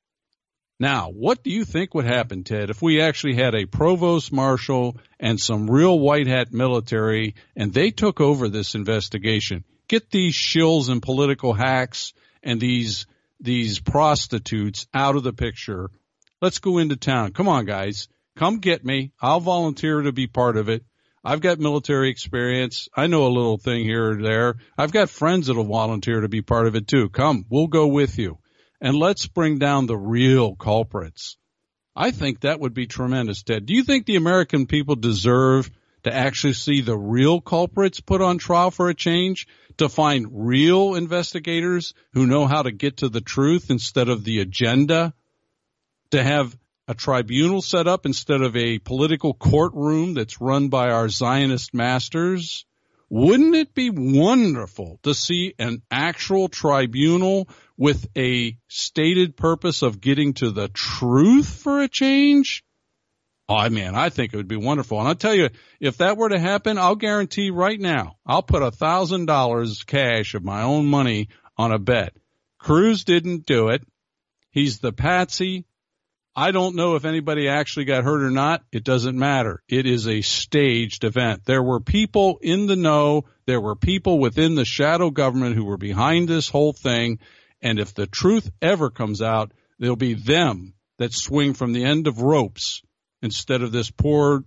Now, what do you think would happen, Ted, if we actually had a provost marshal and some real white hat military and they took over this investigation? Get these shills and political hacks and these prostitutes out of the picture. Let's go into town. Come on, guys. Come get me. I'll volunteer to be part of it. I've got military experience. I know a little thing here or there. I've got friends that'll volunteer to be part of it too. Come, we'll go with you. And let's bring down the real culprits. I think that would be tremendous, Ted. Do you think the American people deserve to actually see the real culprits put on trial for a change? To find real investigators who know how to get to the truth instead of the agenda? To have a tribunal set up instead of a political courtroom that's run by our Zionist masters? Wouldn't it be wonderful to see an actual tribunal with a stated purpose of getting to the truth for a change? Oh, man, I think it would be wonderful. And I'll tell you, if that were to happen, I'll guarantee right now, I'll put $1,000 cash of my own money on a bet. Cruz didn't do it. He's the patsy. I don't know if anybody actually got hurt or not. It doesn't matter. It is a staged event. There were people in the know. There were people within the shadow government who were behind this whole thing. And if the truth ever comes out, there'll be them that swing from the end of ropes instead of this poor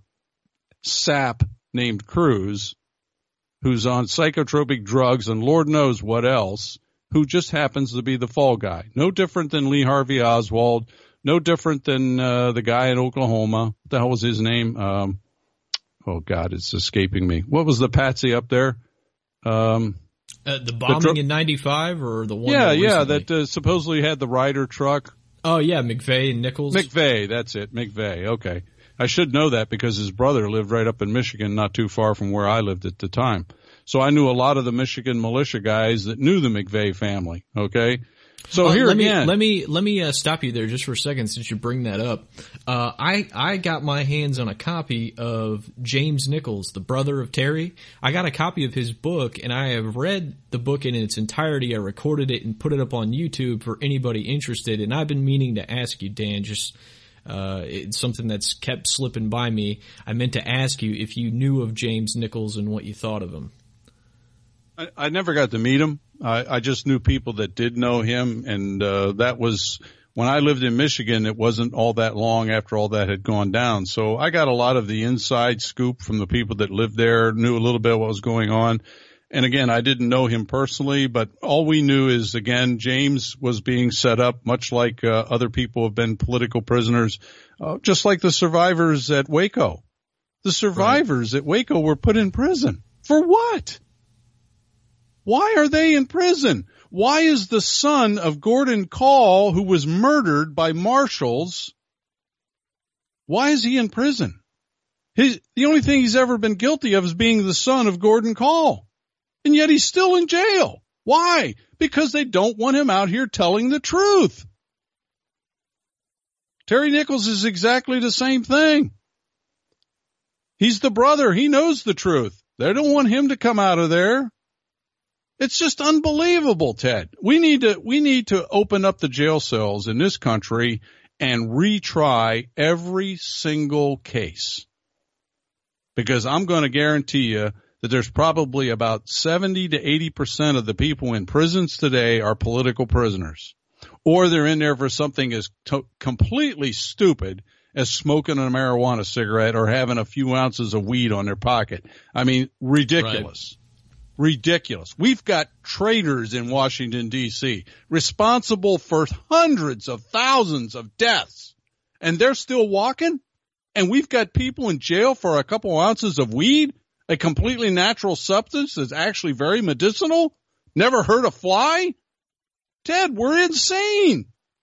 sap named Cruz, who's on psychotropic drugs and Lord knows what else, who just happens to be the fall guy. No different than Lee Harvey Oswald, no different than the guy in Oklahoma. What the hell was his name? Oh, God, it's escaping me. What was the patsy up there? The bombing in 95 or the one? Yeah, that supposedly had the Ryder truck. Oh, yeah, McVeigh and Nichols. McVeigh, that's it, McVeigh. Okay. I should know that because his brother lived right up in Michigan, not too far from where I lived at the time. So I knew a lot of the Michigan militia guys that knew the McVeigh family, okay? So here again. Let me stop you there just for a second since you bring that up. I got my hands on a copy of James Nichols, the brother of Terry. I got a copy of his book and I have read the book in its entirety. I recorded it and put it up on YouTube for anybody interested. And I've been meaning to ask you, Dan, it's something that's kept slipping by me. I meant to ask you if you knew of James Nichols and what you thought of him. I never got to meet him. I just knew people that did know him, and that was when I lived in Michigan. It wasn't all that long after all that had gone down, so I got a lot of the inside scoop from the people that lived there, knew a little bit what was going on. And again, I didn't know him personally, but all we knew is, again, James was being set up, much like other people have been political prisoners, just like the survivors at Waco. The survivors at Waco were put in prison. For what? Why are they in prison? Why is the son of Gordon Kahl, who was murdered by marshals, why is he in prison? The only thing he's ever been guilty of is being the son of Gordon Kahl. And yet he's still in jail. Why? Because they don't want him out here telling the truth. Terry Nichols is exactly the same thing. He's the brother. He knows the truth. They don't want him to come out of there. It's just unbelievable, Ted. We need to open up the jail cells in this country and retry every single case. Because I'm going to guarantee you that there's probably about 70 to 80% of the people in prisons today are political prisoners. Or they're in there for something as completely stupid as smoking a marijuana cigarette or having a few ounces of weed on their pocket. I mean, ridiculous. Right. Ridiculous. We've got traitors in Washington, D.C., responsible for hundreds of thousands of deaths, and they're still walking? And we've got people in jail for a couple ounces of weed, a completely natural substance that's actually very medicinal? Never hurt a fly? Ted, we're insane.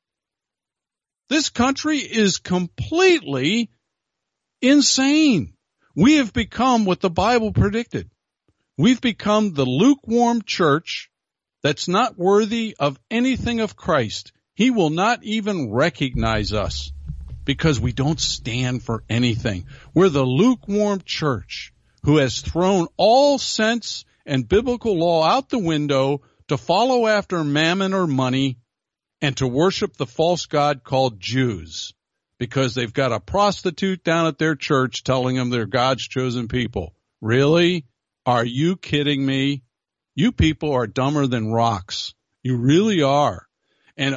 This country is completely insane. We have become what the Bible predicted. We've become the lukewarm church that's not worthy of anything of Christ. He will not even recognize us because we don't stand for anything. We're the lukewarm church who has thrown all sense and biblical law out the window to follow after mammon or money and to worship the false god called Jews because they've got a prostitute down at their church telling them they're God's chosen people. Really? Are you kidding me? You people are dumber than rocks. You really are. And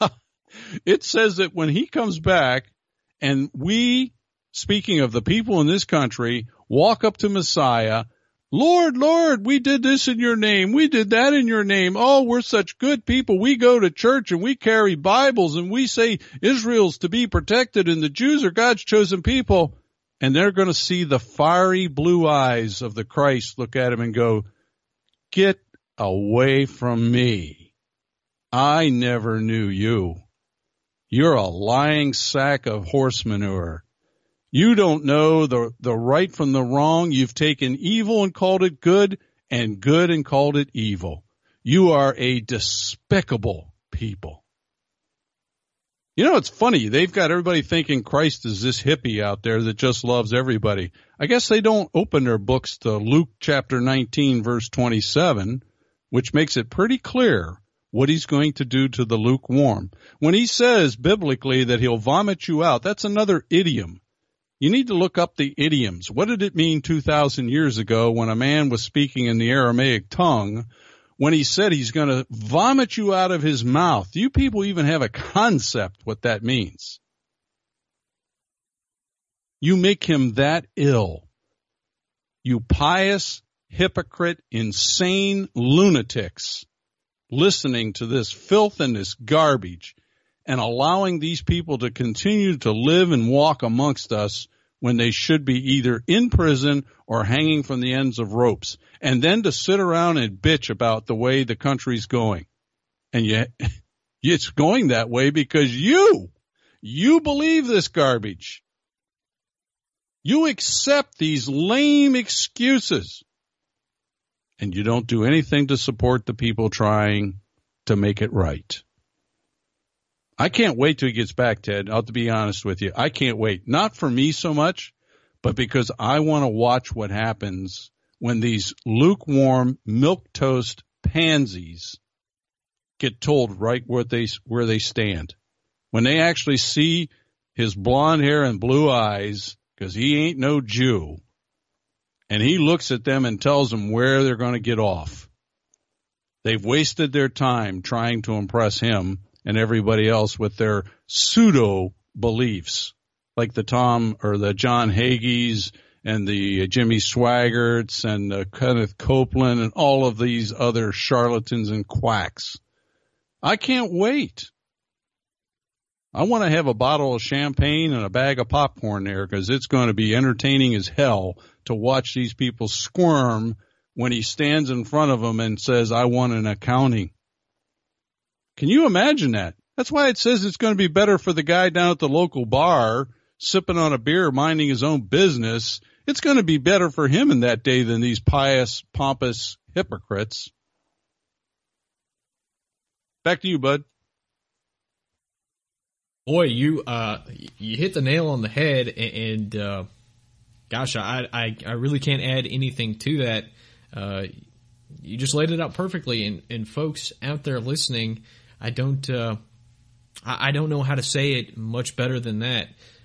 it says that when he comes back and we, speaking of the people in this country, walk up to Messiah, Lord, Lord, we did this in your name. We did that in your name. Oh, we're such good people. We go to church and we carry Bibles and we say Israel's to be protected and the Jews are God's chosen people. And they're going to see the fiery blue eyes of the Christ look at him and go, get away from me. I never knew you. You're a lying sack of horse manure. You don't know the right from the wrong. You've taken evil and called it good and good and called it evil. You are a despicable people. You know, it's funny. They've got everybody thinking Christ is this hippie out there that just loves everybody. I guess they don't open their books to Luke chapter 19, verse 27, which makes it pretty clear what he's going to do to the lukewarm. When he says biblically that he'll vomit you out, that's another idiom. You need to look up the idioms. What did it mean 2,000 years ago when a man was speaking in the Aramaic tongue when he said he's going to vomit you out of his mouth? Do you people even have a concept what that means? You make him that ill. You pious, hypocrite, insane lunatics listening to this filth and this garbage and allowing these people to continue to live and walk amongst us when they should be either in prison or hanging from the ends of ropes, and then to sit around and bitch about the way the country's going. And yet, it's going that way because you believe this garbage. You accept these lame excuses, and you don't do anything to support the people trying to make it right. I can't wait till he gets back, Ted. I'll have to be honest with you. I can't wait. Not for me so much, but because I want to watch what happens when these lukewarm, milquetoast pansies get told right where they stand. When they actually see his blonde hair and blue eyes, because he ain't no Jew, and he looks at them and tells them where they're going to get off. They've wasted their time trying to impress him and everybody else with their pseudo beliefs, like the John Hagees and the Jimmy Swaggarts and Kenneth Copeland and all of these other charlatans and quacks. I can't wait. I want to have a bottle of champagne and a bag of popcorn there because it's going to be entertaining as hell to watch these people squirm when he stands in front of them and says, I want an accounting. Can you imagine that? That's why it says it's going to be better for the guy down at the local bar sipping on a beer, minding his own business. It's going to be better for him in that day than these pious, pompous hypocrites. Back to you, bud. Boy, you hit the nail on the head, and Gosh, I really can't add anything to that. You just laid it out perfectly. And folks out there listening, I don't know how to say it much better than that.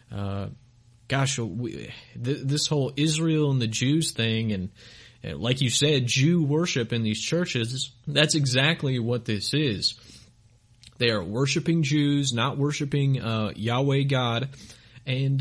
This whole Israel and the Jews thing, and like you said, Jew worship in these churches, that's exactly what this is. They are worshiping Jews, not worshiping Yahweh God. And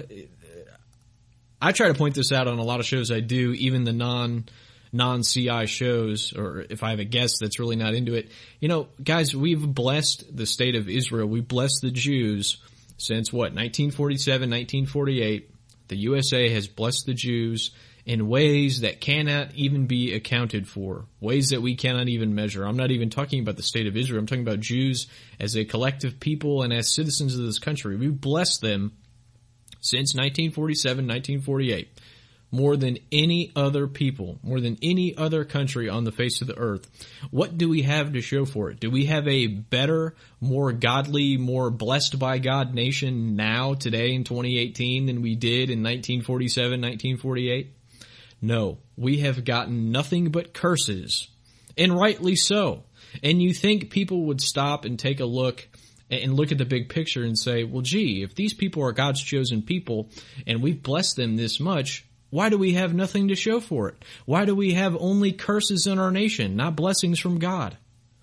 I try to point this out on a lot of shows I do, even the non-CI shows, or if I have a guest that's really not into it. You know, guys, we've blessed the state of Israel. We've blessed the Jews since, 1947, 1948. The USA has blessed the Jews in ways that cannot even be accounted for, ways that we cannot even measure. I'm not even talking about the state of Israel. I'm talking about Jews as a collective people and as citizens of this country. We've blessed them since 1947, 1948, more than any other people, more than any other country on the face of the earth. What do we have to show for it? Do we have a better, more godly, more blessed by God nation now, today in 2018 than we did in 1947, 1948? No, we have gotten nothing but curses, and rightly so. And you think people would stop and take a look and look at the big picture and say, well, gee, if these people are God's chosen people and we've blessed them this much, why do we have nothing to show for it? Why do we have only curses in our nation, not blessings from God?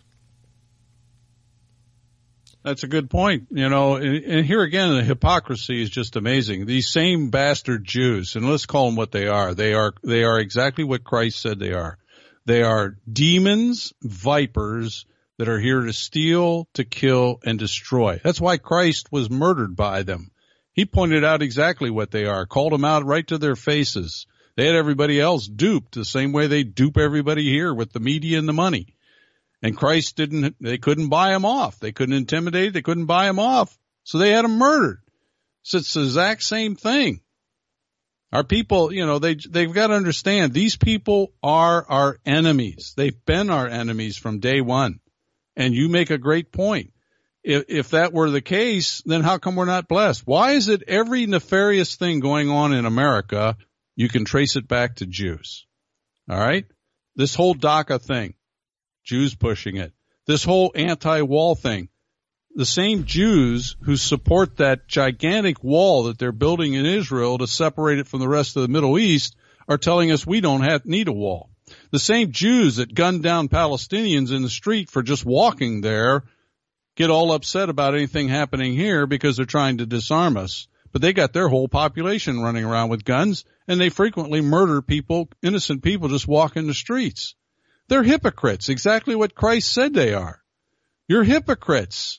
That's a good point. You know, and here again, the hypocrisy is just amazing. These same bastard Jews, and let's call them what they are. They are exactly what Christ said they are. They are demons, vipers that are here to steal, to kill, and destroy. That's why Christ was murdered by them. He pointed out exactly what they are, called them out right to their faces. They had everybody else duped the same way they dupe everybody here with the media and the money. And Christ they couldn't buy him off. They couldn't intimidate. They couldn't buy him off. So they had him murdered. So it's the exact same thing. Our people, you know, they've got to understand these people are our enemies. They've been our enemies from day one. And you make a great point. If that were the case, then how come we're not blessed? Why is it every nefarious thing going on in America, you can trace it back to Jews? All right? This whole DACA thing. Jews pushing it. This whole anti-wall thing. The same Jews who support that gigantic wall that they're building in Israel to separate it from the rest of the Middle East are telling us we don't need a wall. The same Jews that gunned down Palestinians in the street for just walking there get all upset about anything happening here because they're trying to disarm us. But they got their whole population running around with guns, and they frequently murder people, innocent people, just walking the streets. They're hypocrites, exactly what Christ said they are. You're hypocrites.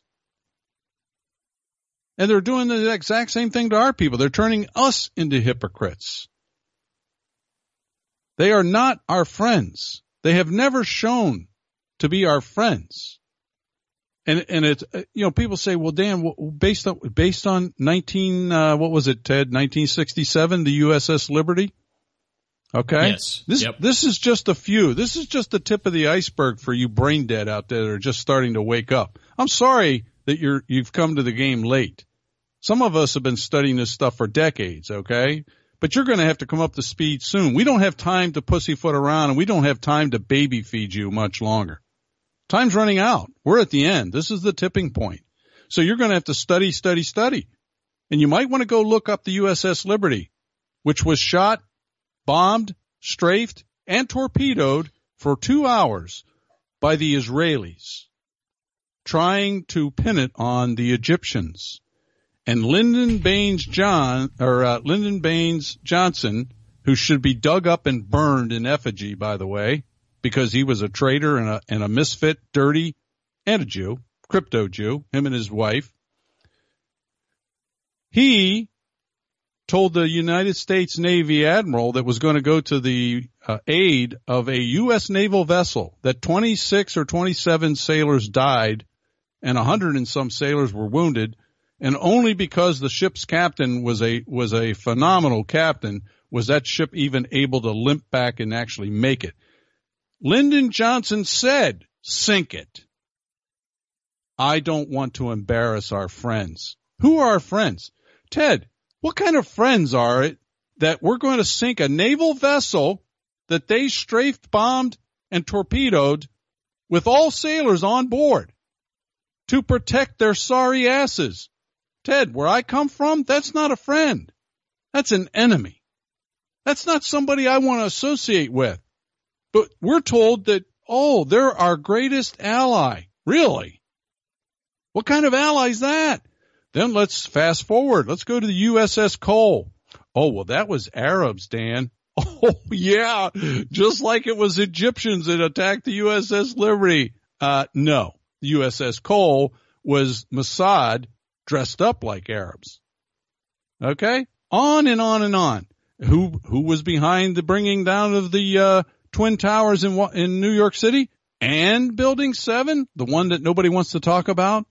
And they're doing the exact same thing to our people. They're turning us into hypocrites. They are not our friends. They have never shown to be our friends. And it's, you know, people say, well, Dan, based on 1967, the USS Liberty? Okay. Yes. This is just a few. This is just the tip of the iceberg for you brain dead out there that are just starting to wake up. I'm sorry that you've come to the game late. Some of us have been studying this stuff for decades, okay? But you're going to have to come up to speed soon. We don't have time to pussyfoot around, and we don't have time to baby feed you much longer. Time's running out. We're at the end. This is the tipping point. So you're going to have to study. And you might want to go look up the USS Liberty, which was shot, bombed, strafed, and torpedoed for 2 hours by the Israelis, trying to pin it on the Egyptians. And Lyndon Baines Johnson, who should be dug up and burned in effigy, by the way, because he was a traitor and a misfit, dirty, and a Jew, crypto Jew, him and his wife. He told the United States Navy admiral that was going to go to the aid of a U.S. naval vessel that 26 or 27 sailors died and 100 and some sailors were wounded, and only because the ship's captain was a phenomenal captain was that ship even able to limp back and actually make it. Lyndon Johnson said, sink it. I don't want to embarrass our friends. Who are our friends? Ted, what kind of friends are it that we're going to sink a naval vessel that they strafed, bombed, and torpedoed with all sailors on board to protect their sorry asses. Ted, where I come from, that's not a friend. That's an enemy. That's not somebody I want to associate with. But we're told that, oh, they're our greatest ally. Really? What kind of ally is that? Then let's fast forward. Let's go to the USS Cole. Oh, well, that was Arabs, Dan. Oh, yeah, just like it was Egyptians that attacked the USS Liberty. No, the USS Cole was Mossad dressed up like Arabs. Okay? On and on and on. Who was behind the bringing down of the Twin Towers in New York City? And Building 7, the one that nobody wants to talk about?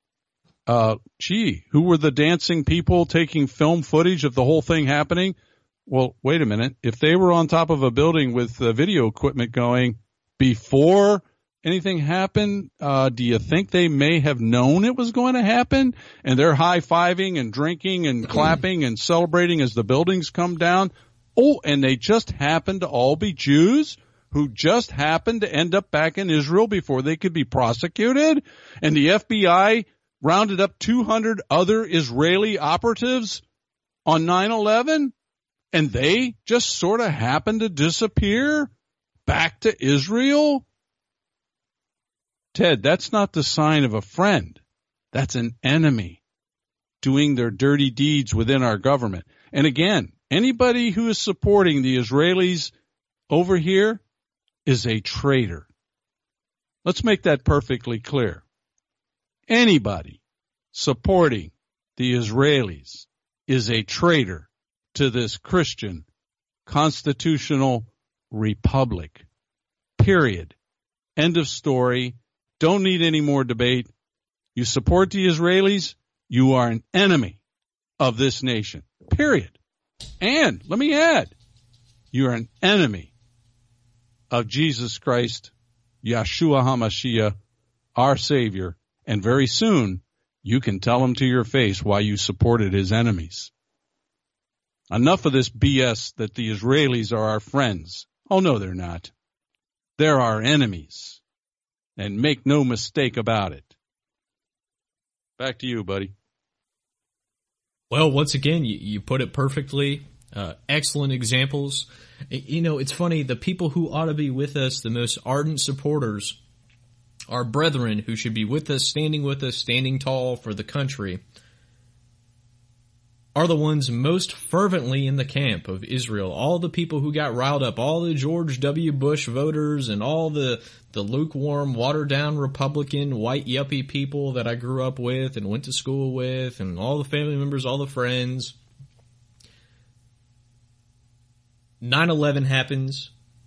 Who were the dancing people taking film footage of the whole thing happening? Well, wait a minute. If they were on top of a building with video equipment going before anything happened, do you think they may have known it was going to happen? And they're high-fiving and drinking and clapping and celebrating as the buildings come down? Oh, and they just happened to all be Jews who just happened to end up back in Israel before they could be prosecuted? And the FBI rounded up 200 other Israeli operatives on 9/11? And they just sort of happened to disappear back to Israel? Ted, that's not the sign of a friend. That's an enemy doing their dirty deeds within our government. And again, anybody who is supporting the Israelis over here is a traitor. Let's make that perfectly clear. Anybody supporting the Israelis is a traitor to this Christian constitutional republic. Period. End of story. Don't need any more debate. You support the Israelis, you are an enemy of this nation. Period. And let me add, you are an enemy of Jesus Christ, Yeshua HaMashiach, our Savior, and very soon you can tell him to your face why you supported his enemies. Enough of this BS that the Israelis are our friends. Oh, no, they're not. They're our enemies. And make no mistake about it. Back to you, buddy. Well, once again, you put it perfectly. Excellent examples. You know, it's funny, the people who ought to be with us, the most ardent supporters, our brethren who should be with us, standing tall for the country, are the ones most fervently in the camp of Israel. All the people who got riled up, all the George W. Bush voters and all the lukewarm, watered-down Republican, white yuppie people that I grew up with and went to school with, and all the family members, all the friends. 9/11 happens.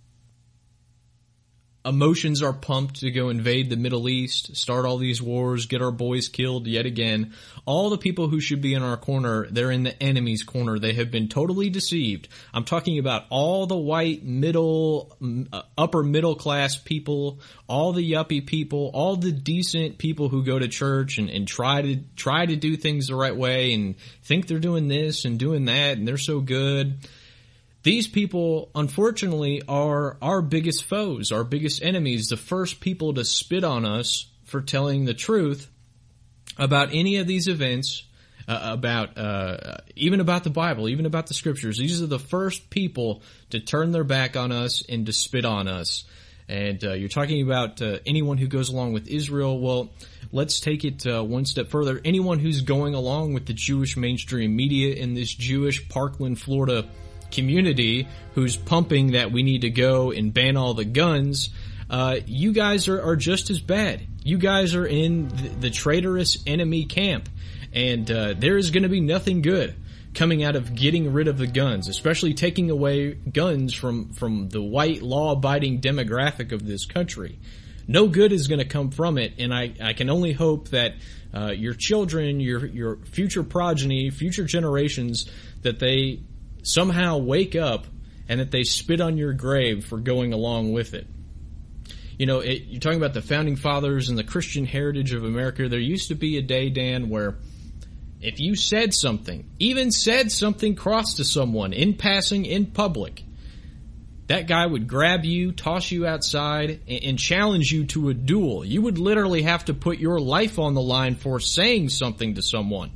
Emotions are pumped to go invade the Middle East, start all these wars, get our boys killed yet again. All the people who should be in our corner, they're in the enemy's corner. They have been totally deceived. I'm talking about all the white upper middle class people, all the yuppie people, all the decent people who go to church and try to do things the right way and think they're doing this and doing that and they're so good. These people, unfortunately, are our biggest foes, our biggest enemies, the first people to spit on us for telling the truth about any of these events, even about the Bible, even about the Scriptures. These are the first people to turn their back on us and to spit on us. And you're talking about anyone who goes along with Israel. Well, let's take it one step further. Anyone who's going along with the Jewish mainstream media in this Jewish Parkland, Florida community who's pumping that we need to go and ban all the guns, you guys are just as bad. You guys are in the traitorous enemy camp, and there is going to be nothing good coming out of getting rid of the guns, especially taking away guns from the white law-abiding demographic of this country. No good is going to come from it, and I can only hope that your children, your future progeny, future generations, that they somehow wake up and that they spit on your grave for going along with it. You know, you're talking about the founding fathers and the Christian heritage of America. There used to be a day, Dan, where if you said something, even said something cross to someone in passing in public, that guy would grab you, toss you outside, and challenge you to a duel. You would literally have to put your life on the line for saying something to someone.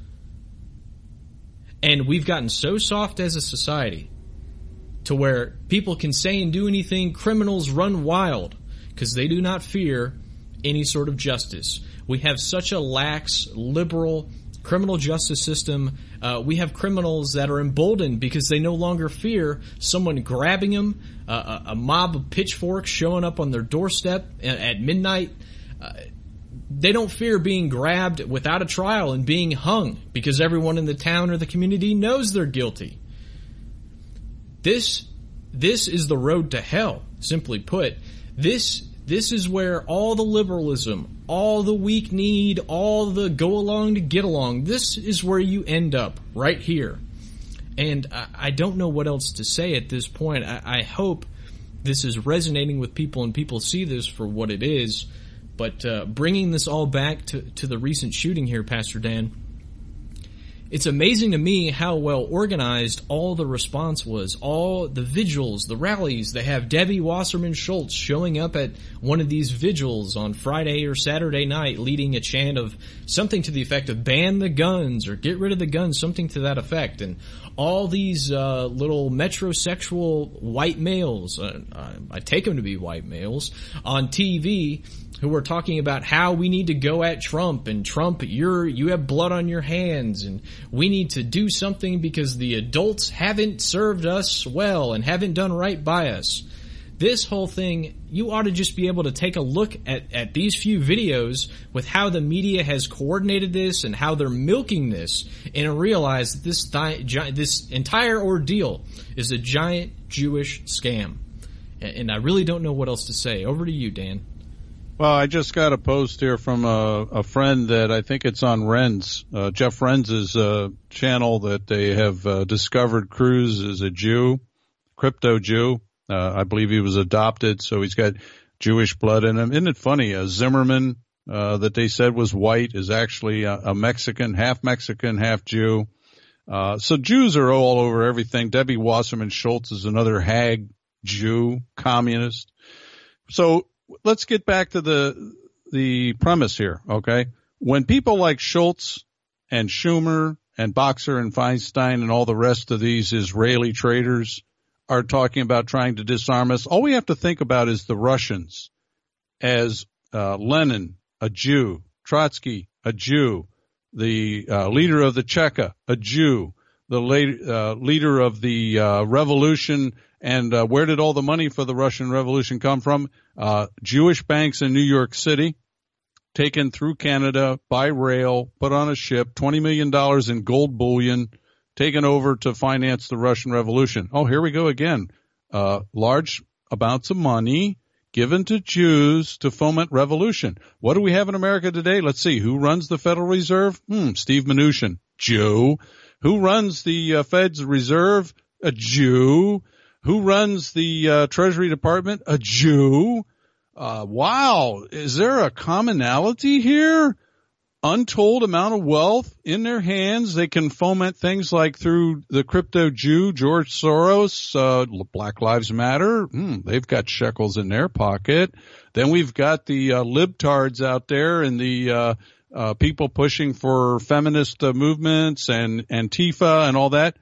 And we've gotten so soft as a society to where people can say and do anything, criminals run wild because they do not fear any sort of justice. We have such a lax, liberal criminal justice system. We have criminals that are emboldened because they no longer fear someone grabbing them, a mob of pitchforks showing up on their doorstep at midnight. They don't fear being grabbed without a trial and being hung because everyone in the town or the community knows they're guilty. This is the road to hell, simply put. This is where all the liberalism, all the weak need, all the go along to get along, this is where you end up, right here. And I don't know what else to say at this point. I hope this is resonating with people and people see this for what it is. But bringing this all back to the recent shooting here, Pastor Dan, it's amazing to me how well organized all the response was. All the vigils, the rallies. They have Debbie Wasserman Schultz showing up at one of these vigils on Friday or Saturday night leading a chant of something to the effect of ban the guns or get rid of the guns, something to that effect. And all these little metrosexual white males, I take them to be white males, on TV who are talking about how we need to go at Trump, and Trump, you have blood on your hands, and we need to do something because the adults haven't served us well and haven't done right by us. This whole thing, you ought to just be able to take a look at these few videos with how the media has coordinated this and how they're milking this, and realize that this entire ordeal is a giant Jewish scam. And I really don't know what else to say. Over to you, Dan. Well, I just got a post here from a friend that I think it's on Renz, Jeff Renz's channel, that they have discovered Cruz is a Jew, crypto Jew. I believe he was adopted, so he's got Jewish blood in him. Isn't it funny? Zimmerman, that they said was white, is actually a Mexican, half Jew. So Jews are all over everything. Debbie Wasserman Schultz is another hag Jew, communist. So let's get back to the premise here, okay? When people like Schultz and Schumer and Boxer and Feinstein and all the rest of these Israeli traitors are talking about trying to disarm us, all we have to think about is the Russians as Lenin, a Jew, Trotsky, a Jew, the leader of the Cheka, a Jew, the leader of the revolution. And where did all the money for the Russian Revolution come from? Jewish banks in New York City, taken through Canada by rail, put on a ship, $20 million in gold bullion, taken over to finance the Russian Revolution. Oh, here we go again. Large amounts of money given to Jews to foment revolution. What do we have in America today? Let's see. Who runs the Federal Reserve? Steve Mnuchin, Jew. Who runs the Fed's Reserve? A Jew. Who runs the Treasury Department? A Jew. Wow. Is there a commonality here? Untold amount of wealth in their hands. They can foment things like through the crypto Jew, George Soros, Black Lives Matter. They've got shekels in their pocket. Then we've got the libtards out there and the people pushing for feminist movements and Antifa and all that.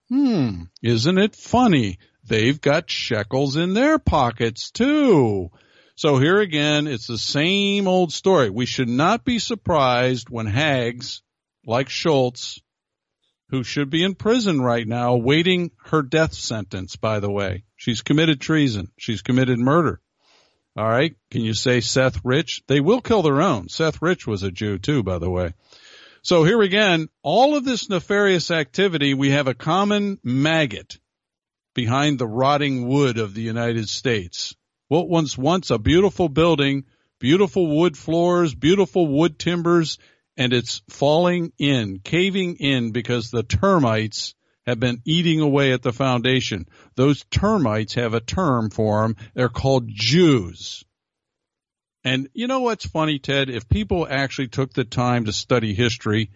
Isn't it funny? They've got shekels in their pockets too. So here again, it's the same old story. We should not be surprised when hags like Schultz, who should be in prison right now, waiting her death sentence, by the way. She's committed treason. She's committed murder. All right. Can you say Seth Rich? They will kill their own. Seth Rich was a Jew too, by the way. So here again, all of this nefarious activity, we have a common maggot behind the rotting wood of the United States. What was once a beautiful building, beautiful wood floors, beautiful wood timbers, and it's falling in, caving in because the termites have been eating away at the foundation. Those termites have a term for them. They're called Jews. And you know what's funny, Ted? If people actually took the time to study history,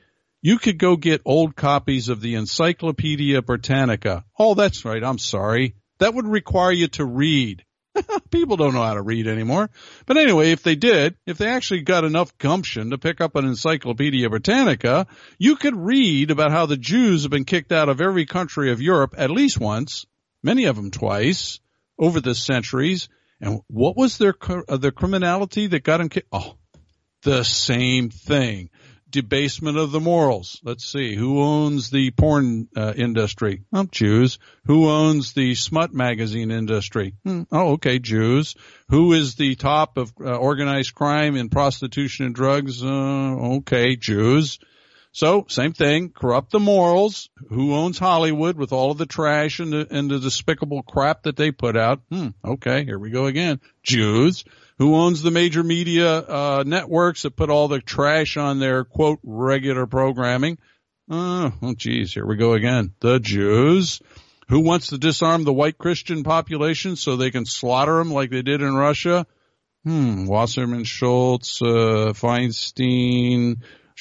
You could go get old copies of the Encyclopedia Britannica. Oh, that's right. I'm sorry. That would require you to read. People don't know how to read anymore. But anyway, if they did, if they actually got enough gumption to pick up an Encyclopedia Britannica, you could read about how the Jews have been kicked out of every country of Europe at least once, many of them twice, over the centuries. And what was their criminality that got them kicked? Oh, the same thing. Debasement of the morals. Let's see. Who owns the porn industry? Oh, Jews. Who owns the smut magazine industry? Oh, okay, Jews. Who is the top of organized crime in prostitution and drugs? Okay, Jews. So, same thing. Corrupt the morals. Who owns Hollywood with all of the trash and the despicable crap that they put out? Okay, here we go again. Jews. Who owns the major media networks that put all the trash on their, quote, regular programming? Oh, geez, here we go again. The Jews. Who wants to disarm the white Christian population so they can slaughter them like they did in Russia? Wasserman Schultz, Feinstein,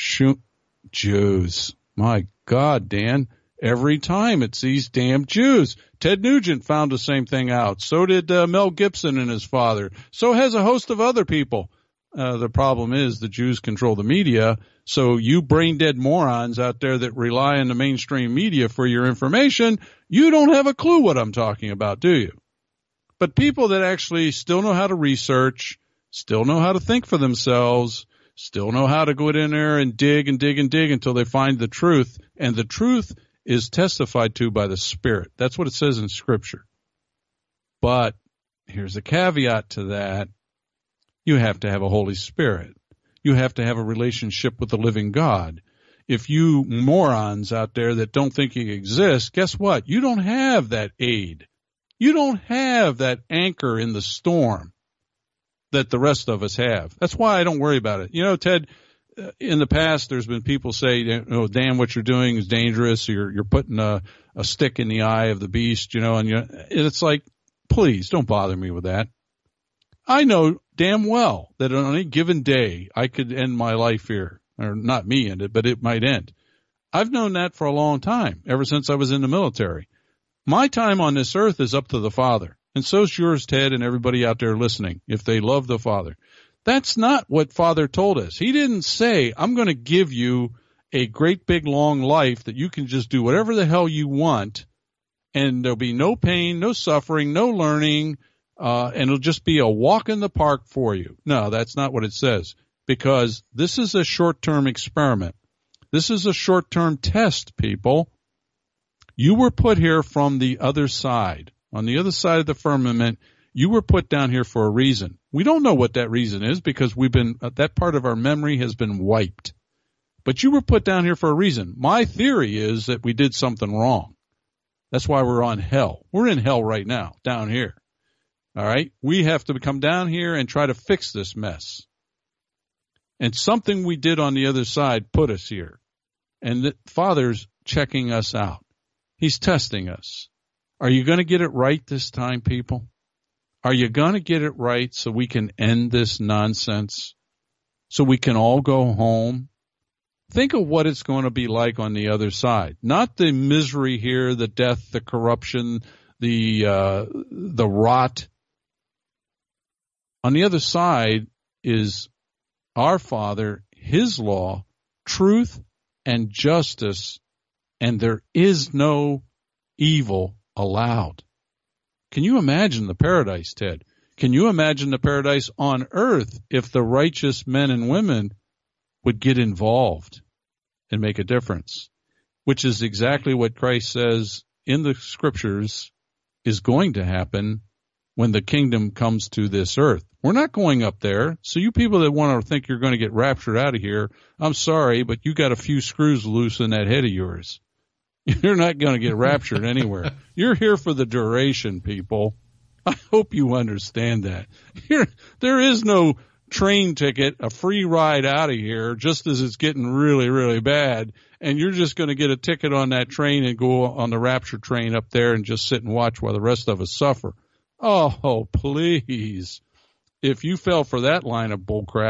Jews. My God, Dan. Every time it's these damn Jews. Ted Nugent found the same thing out. So did Mel Gibson and his father. So has a host of other people. The problem is the Jews control the media. So you brain dead morons out there that rely on the mainstream media for your information, you don't have a clue what I'm talking about, do you? But people that actually still know how to research, still know how to think for themselves, still know how to go in there and dig and dig and dig until they find the truth. And the truth is testified to by the Spirit. That's what it says in Scripture. But here's a caveat to that. You have to have a Holy Spirit. You have to have a relationship with the living God. If you morons out there that don't think He exists, guess what? You don't have that aid. You don't have that anchor in the storm that the rest of us have. That's why I don't worry about it. You know, Ted, in the past, there's been people say, Dan, what you're doing is dangerous. You're putting a stick in the eye of the beast, and it's like, please don't bother me with that. I know damn well that on any given day, I could end my life here, or not me end it, but it might end. I've known that for a long time, ever since I was in the military. My time on this earth is up to the Father, and so's yours, Ted, and everybody out there listening, if they love the Father. That's not what Father told us. He didn't say, I'm going to give you a great big long life that you can just do whatever the hell you want, and there'll be no pain, no suffering, no learning, and it'll just be a walk in the park for you. No, that's not what it says, because this is a short-term experiment. This is a short-term test, people. You were put here from the other side. On the other side of the firmament, you were put down here for a reason. We don't know what that reason is because that part of our memory has been wiped. But you were put down here for a reason. My theory is that we did something wrong. That's why we're on hell. We're in hell right now, down here. All right? We have to come down here and try to fix this mess. And something we did on the other side put us here. And the Father's checking us out. He's testing us. Are you going to get it right this time, people? Are you going to get it right so we can end this nonsense? So we can all go home? Think of what it's going to be like on the other side. Not the misery here, the death, the corruption, the rot. On the other side is our Father, His law, truth, and justice, and there is no evil allowed. Can you imagine the paradise, Ted? Can you imagine the paradise on earth if the righteous men and women would get involved and make a difference? Which is exactly what Christ says in the Scriptures is going to happen when the kingdom comes to this earth. We're not going up there. So you people that want to think you're going to get raptured out of here, I'm sorry, but you got a few screws loose in that head of yours. You're not going to get raptured anywhere. You're here for the duration, people. I hope you understand that. There is no train ticket, a free ride out of here, just as it's getting really, really bad, and you're just going to get a ticket on that train and go on the rapture train up there and just sit and watch while the rest of us suffer. Oh, please. If you fell for that line of bullcrap,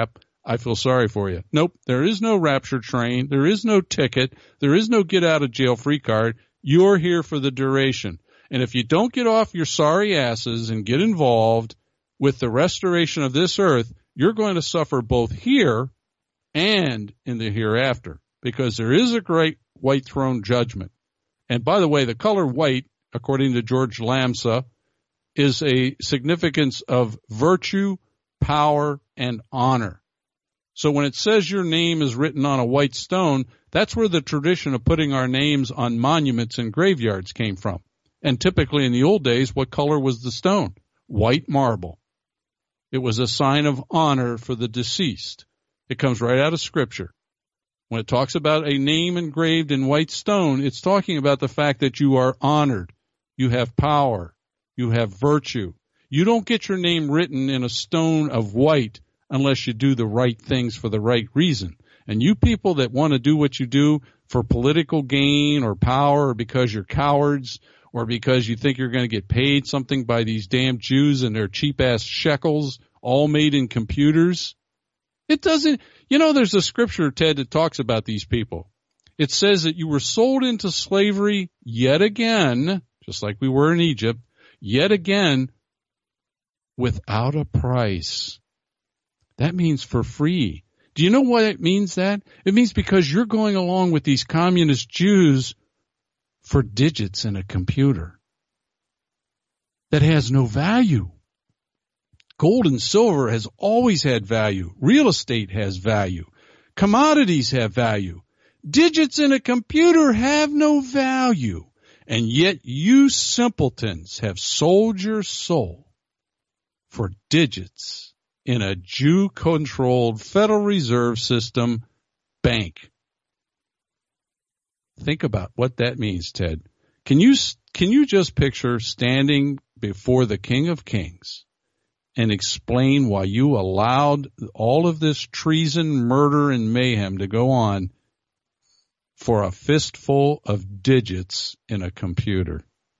I feel sorry for you. Nope, there is no rapture train. There is no ticket. There is no get out of jail free card. You're here for the duration. And if you don't get off your sorry asses and get involved with the restoration of this earth, you're going to suffer both here and in the hereafter, because there is a great white throne judgment. And by the way, the color white, according to George Lambsa, is a significance of virtue, power, and honor. So when it says your name is written on a white stone, that's where the tradition of putting our names on monuments and graveyards came from. And typically in the old days, what color was the stone? White marble. It was a sign of honor for the deceased. It comes right out of Scripture. When it talks about a name engraved in white stone, it's talking about the fact that you are honored. You have power. You have virtue. You don't get your name written in a stone of white unless you do the right things for the right reason. And you people that want to do what you do for political gain or power, or because you're cowards, or because you think you're going to get paid something by these damn Jews and their cheap-ass shekels, all made in computers. It doesn't, there's a scripture, Ted, that talks about these people. It says that you were sold into slavery yet again, just like we were in Egypt, yet again, without a price. That means for free. Do you know what it means that? It means because you're going along with these communist Jews for digits in a computer that has no value. Gold and silver has always had value. Real estate has value. Commodities have value. Digits in a computer have no value. And yet you simpletons have sold your soul for digits in a Jew-controlled Federal Reserve System bank. Think about what that means, Ted. Can you just picture standing before the King of Kings and explain why you allowed all of this treason, murder, and mayhem to go on for a fistful of digits in a computer?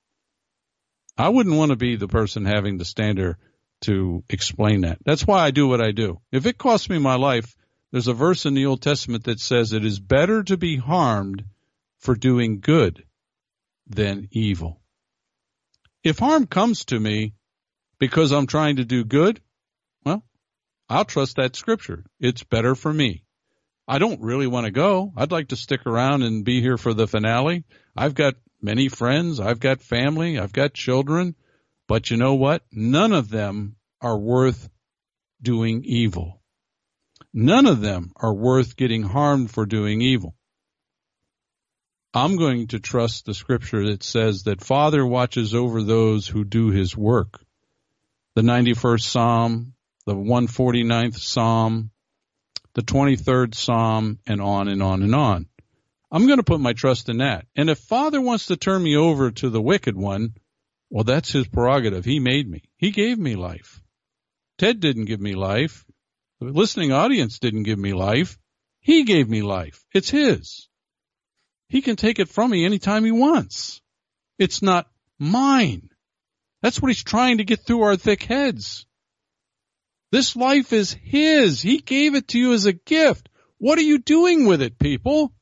I wouldn't want to be the person having to stand there to explain that. That's why I do what I do. If it costs me my life, there's a verse in the Old Testament that says it is better to be harmed for doing good than evil. If harm comes to me because I'm trying to do good, well, I'll trust that scripture. It's better for me. I don't really want to go. I'd like to stick around and be here for the finale. I've got many friends. I've got family. I've got children. But you know what? None of them are worth doing evil. None of them are worth getting harmed for doing evil. I'm going to trust the scripture that says that Father watches over those who do his work. The 91st Psalm, the 149th Psalm, the 23rd Psalm, and on and on and on. I'm going to put my trust in that. And if Father wants to turn me over to the wicked one, well, that's his prerogative. He made me. He gave me life. Ted didn't give me life. The listening audience didn't give me life. He gave me life. It's his. He can take it from me anytime he wants. It's not mine. That's what he's trying to get through our thick heads. This life is his. He gave it to you as a gift. What are you doing with it, people?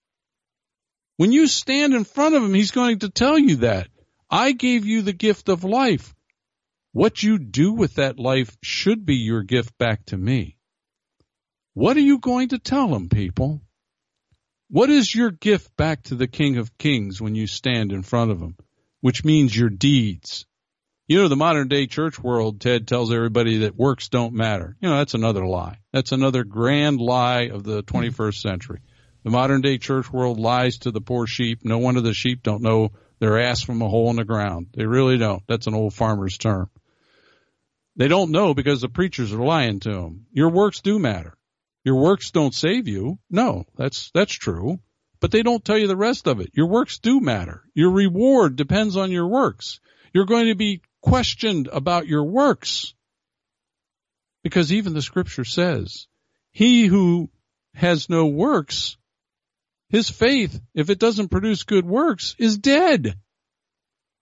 When you stand in front of him, he's going to tell you that. I gave you the gift of life. What you do with that life should be your gift back to me. What are you going to tell him, people? What is your gift back to the King of Kings when you stand in front of him? Which means your deeds. The modern day church world, Ted, tells everybody that works don't matter. That's another lie. That's another grand lie of the 21st century. The modern day church world lies to the poor sheep. No one of the sheep don't know their ass from a hole in the ground. They really don't. That's an old farmer's term. They don't know because the preachers are lying to them. Your works do matter. Your works don't save you. No, that's true. But they don't tell you the rest of it. Your works do matter. Your reward depends on your works. You're going to be questioned about your works. Because even the scripture says, he who has no works, his faith, if it doesn't produce good works, is dead.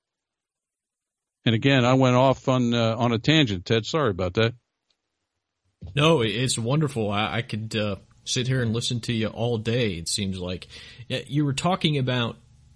And again, I went off on a tangent, Ted. Sorry about that. No, it's wonderful. I could sit here and listen to you all day, it seems like. You were talking about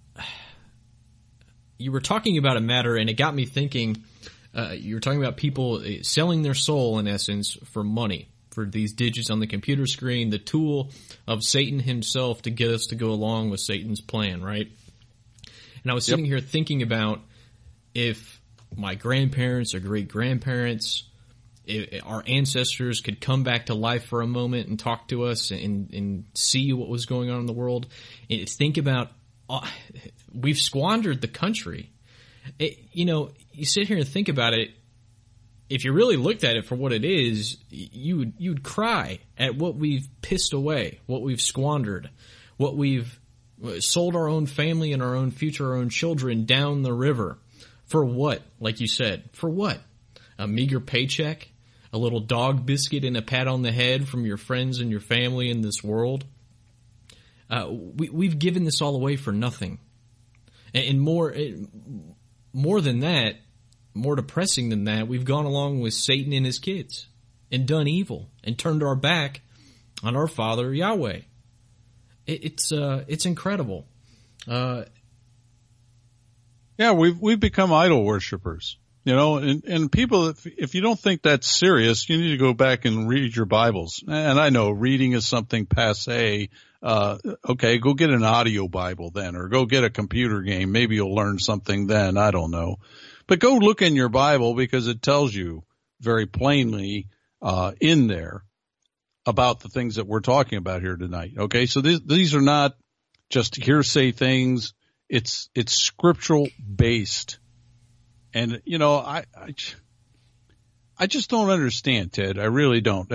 a matter, and it got me thinking. You were talking about people selling their soul, in essence, for money, for these digits on the computer screen, the tool of Satan himself to get us to go along with Satan's plan, right? And I was sitting here thinking about if my grandparents or great-grandparents, if our ancestors could come back to life for a moment and talk to us and see what was going on in the world, and think about, we've squandered the country. You sit here and think about it. If you really looked at it for what it is, you'd cry at what we've pissed away, what we've squandered, what we've sold our own family and our own future, our own children down the river. For what? Like you said, for what? A meager paycheck? A little dog biscuit and a pat on the head from your friends and your family in this world? We've given this all away for nothing. And more than that, more depressing than that, we've gone along with Satan and his kids and done evil and turned our back on our Father Yahweh. It's incredible. Yeah, we've become idol worshipers, and people, if you don't think that's serious, you need to go back and read your Bibles. And I know reading is something passé. Okay, go get an audio Bible then, or go get a computer game. Maybe you'll learn something then. I don't know. But go look in your Bible, because it tells you very plainly, in there about the things that we're talking about here tonight. Okay. So these are not just hearsay things. It's scriptural based. And, I just don't understand, Ted. I really don't.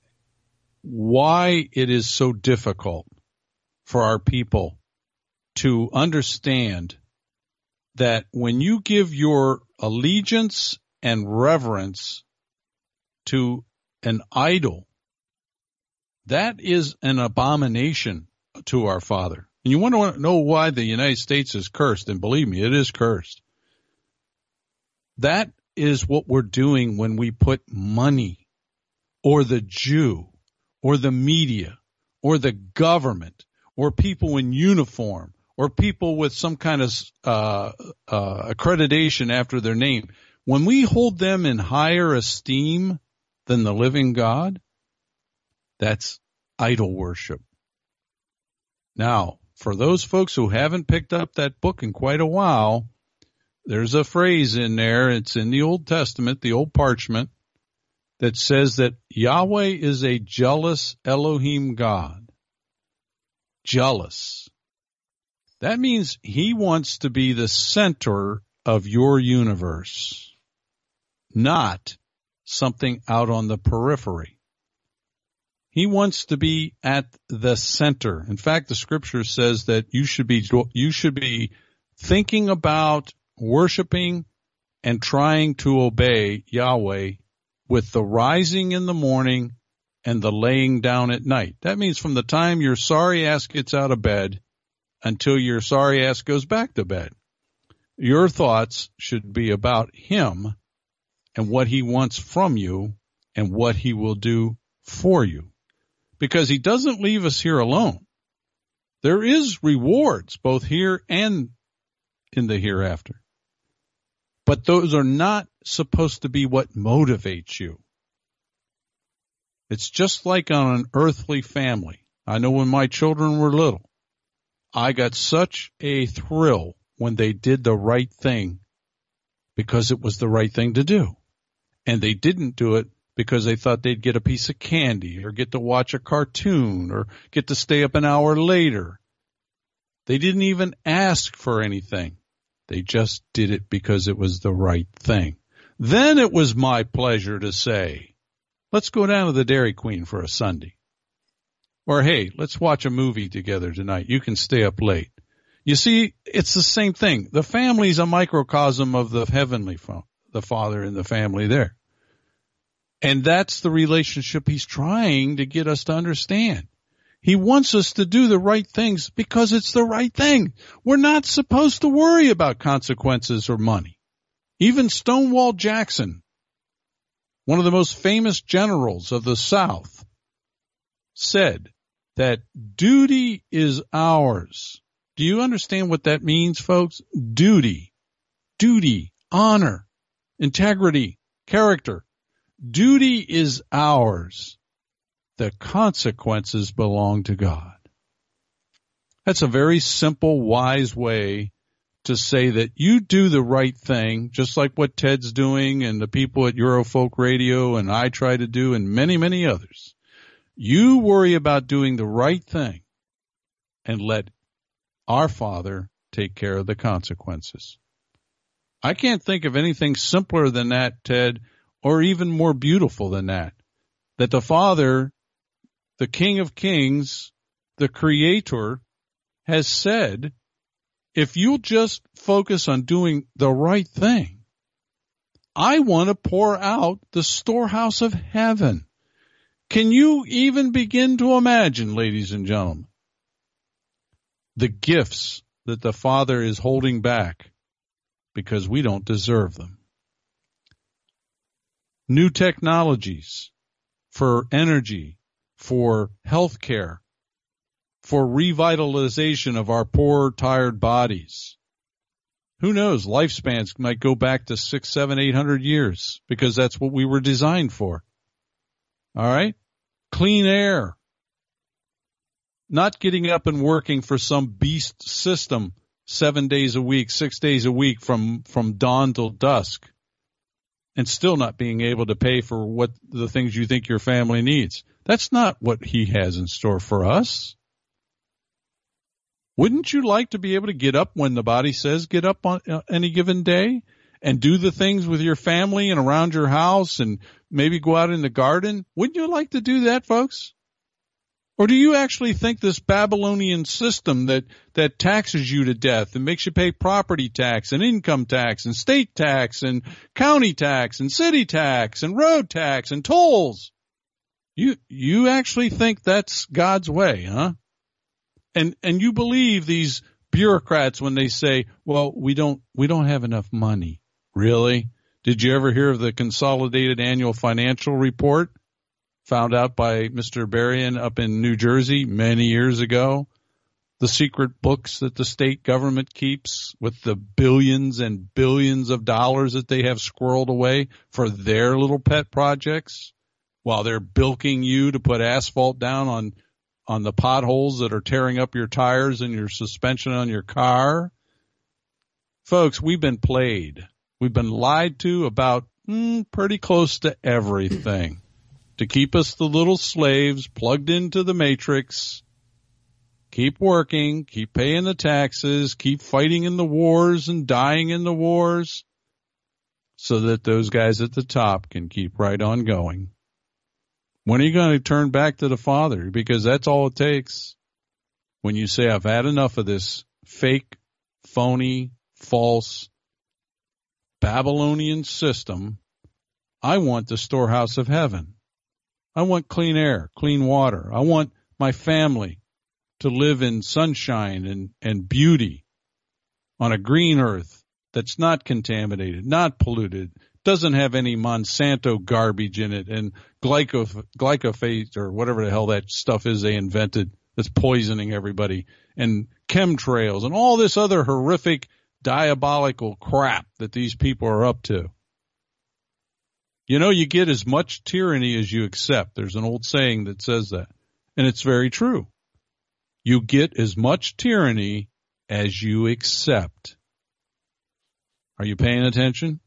Why it is so difficult for our people to understand that when you give your allegiance and reverence to an idol, that is an abomination to our Father. And you want to know why the United States is cursed, and believe me, it is cursed. That is what we're doing when we put money, or the Jew, or the media, or the government, or people in uniform, or people with some kind of accreditation after their name. When we hold them in higher esteem than the living God, that's idol worship. Now, for those folks who haven't picked up that book in quite a while, there's a phrase in there, it's in the Old Testament, the old parchment, that says that Yahweh is a jealous Elohim God. Jealous. That means he wants to be the center of your universe, not something out on the periphery. He wants to be at the center. In fact, the scripture says that you should be thinking about worshiping and trying to obey Yahweh with the rising in the morning and the laying down at night. That means from the time your sorry ass gets out of bed until your sorry ass goes back to bed. Your thoughts should be about him and what he wants from you and what he will do for you. Because he doesn't leave us here alone. There is rewards both here and in the hereafter. But those are not supposed to be what motivates you. It's just like on an earthly family. I know when my children were little, I got such a thrill when they did the right thing because it was the right thing to do. And they didn't do it because they thought they'd get a piece of candy or get to watch a cartoon or get to stay up an hour later. They didn't even ask for anything. They just did it because it was the right thing. Then it was my pleasure to say, let's go down to the Dairy Queen for a Sunday. Or, hey, let's watch a movie together tonight. You can stay up late. You see, it's the same thing. The family's a microcosm of the heavenly the Father and the family there. And that's the relationship he's trying to get us to understand. He wants us to do the right things because it's the right thing. We're not supposed to worry about consequences or money. Even Stonewall Jackson one of the most famous generals of the South, said that duty is ours. Do you understand what that means, folks? Duty, honor, integrity, character. Duty is ours. The consequences belong to God. That's a very simple, wise way to say that you do the right thing, just like what Ted's doing and the people at Eurofolk Radio and I try to do and many, many others. You worry about doing the right thing and let our Father take care of the consequences. I can't think of anything simpler than that, Ted, or even more beautiful than that. That the Father, the King of Kings, the Creator, has said, if you'll just focus on doing the right thing, I want to pour out the storehouse of heaven. Can you even begin to imagine, ladies and gentlemen, the gifts that the Father is holding back because we don't deserve them? New technologies for energy, for health care, for revitalization of our poor, tired bodies. Who knows? Lifespans might go back to 600, 700, 800 years because that's what we were designed for. All right? Clean air. Not getting up and working for some beast system 7 days a week, 6 days a week from dawn till dusk and still not being able to pay for what the things you think your family needs. That's not what he has in store for us. Wouldn't you like to be able to get up when the body says get up on any given day and do the things with your family and around your house and maybe go out in the garden? Wouldn't you like to do that, folks? Or do you actually think this Babylonian system that taxes you to death and makes you pay property tax and income tax and state tax and county tax and city tax and road tax and tolls, you actually think that's God's way, huh? And you believe these bureaucrats when they say, well, we don't have enough money. Really? Did you ever hear of the Consolidated Annual Financial Report found out by Mr. Berrien up in New Jersey many years ago? The secret books that the state government keeps with the billions and billions of dollars that they have squirreled away for their little pet projects while they're bilking you to put asphalt down on the potholes that are tearing up your tires and your suspension on your car. Folks, we've been played. We've been lied to about pretty close to everything to keep us the little slaves plugged into the matrix. Keep working, keep paying the taxes, keep fighting in the wars and dying in the wars so that those guys at the top can keep right on going. When are you going to turn back to the Father? Because that's all it takes. When you say, I've had enough of this fake, phony, false, Babylonian system, I want the storehouse of heaven. I want clean air, clean water. I want my family to live in sunshine and beauty on a green earth that's not contaminated, not polluted, doesn't have any Monsanto garbage in it and glyphosate or whatever the hell that stuff is they invented that's poisoning everybody, and chemtrails and all this other horrific diabolical crap that these people are up to. You know, you get as much tyranny as you accept. There's an old saying that says that, and it's very true. You get as much tyranny as you accept. Are you paying attention?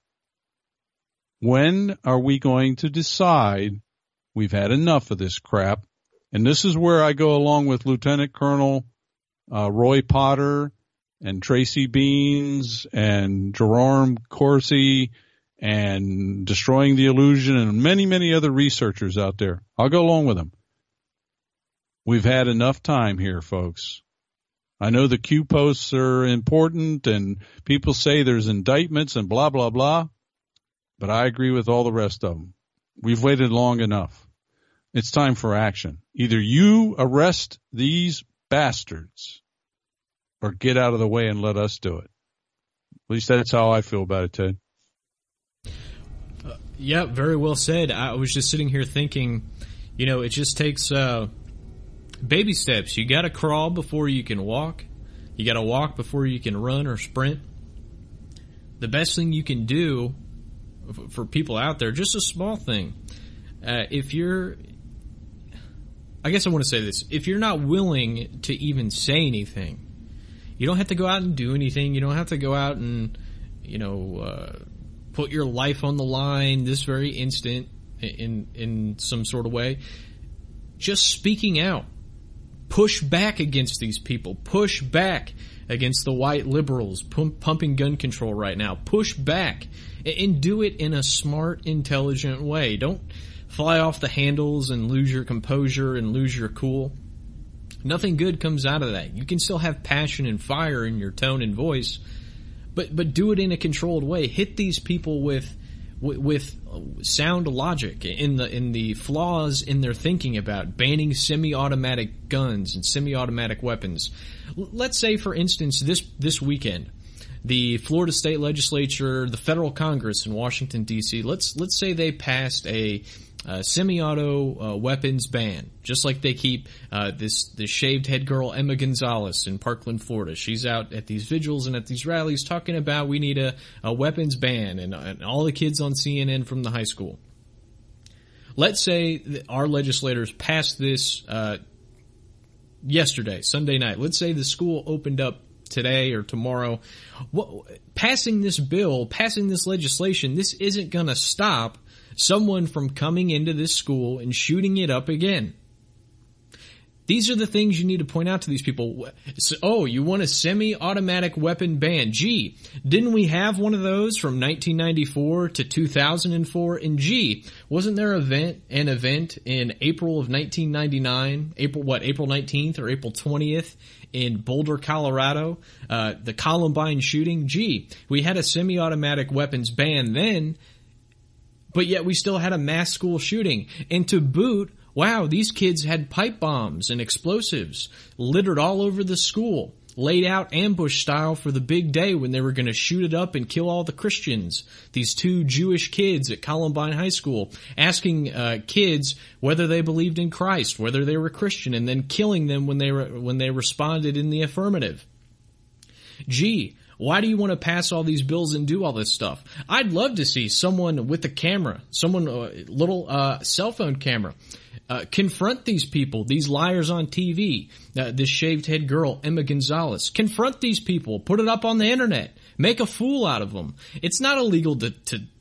When are we going to decide we've had enough of this crap? And this is where I go along with Lieutenant Colonel Roy Potter and Tracy Beans and Jerome Corsi and Destroying the Illusion and many, many other researchers out there. I'll go along with them. We've had enough time here, folks. I know the Q posts are important and people say there's indictments and blah, blah, blah. But I agree with all the rest of them. We've waited long enough. It's time for action. Either you arrest these bastards or get out of the way and let us do it. At least that's how I feel about it, Ted. Yeah, very well said. I was just sitting here thinking, it just takes baby steps. You got to crawl before you can walk. You got to walk before you can run or sprint. The best thing you can do for people out there, just a small thing, I guess I want to say this. If you're not willing to even say anything, you don't have to go out and do anything. You don't have to go out and, put your life on the line this very instant in some sort of way. Just speaking out. Push back against these people. Push back against the white liberals pumping gun control right now. Push back and do it in a smart, intelligent way. Don't fly off the handles and lose your composure and lose your cool. Nothing good comes out of that. You can still have passion and fire in your tone and voice, but do it in a controlled way. Hit these people with sound logic in the flaws in their thinking about banning semi-automatic guns and semi-automatic weapons. Let's say, for instance, this weekend, the Florida State Legislature, the federal Congress in Washington D.C., let's say they passed a semi-auto weapons ban, just like they keep this shaved head girl Emma Gonzalez in Parkland, Florida. She's out at these vigils and at these rallies talking about we need a weapons ban, and all the kids on CNN from the high school. Let's say that our legislators passed this yesterday, Sunday night. Let's say the school opened up today or tomorrow. Passing this bill, passing this legislation, this isn't going to stop someone from coming into this school and shooting it up again. These are the things you need to point out to these people. Oh, you want a semi-automatic weapon ban? Gee, didn't we have one of those from 1994 to 2004? And gee, wasn't there an event in April of 1999? April 19th or April 20th in Boulder, Colorado? The Columbine shooting? Gee, we had a semi-automatic weapons ban then, but yet we still had a mass school shooting. And to boot, wow, these kids had pipe bombs and explosives littered all over the school, laid out ambush style for the big day when they were going to shoot it up and kill all the Christians. These two Jewish kids at Columbine High School asking kids whether they believed in Christ, whether they were Christian, and then killing them when they responded in the affirmative. Gee, why do you want to pass all these bills and do all this stuff? I'd love to see someone with a camera, little cell phone camera, confront these people, these liars on TV, this shaved head girl, Emma Gonzalez. Confront these people, put it up on the internet, make a fool out of them. It's not illegal to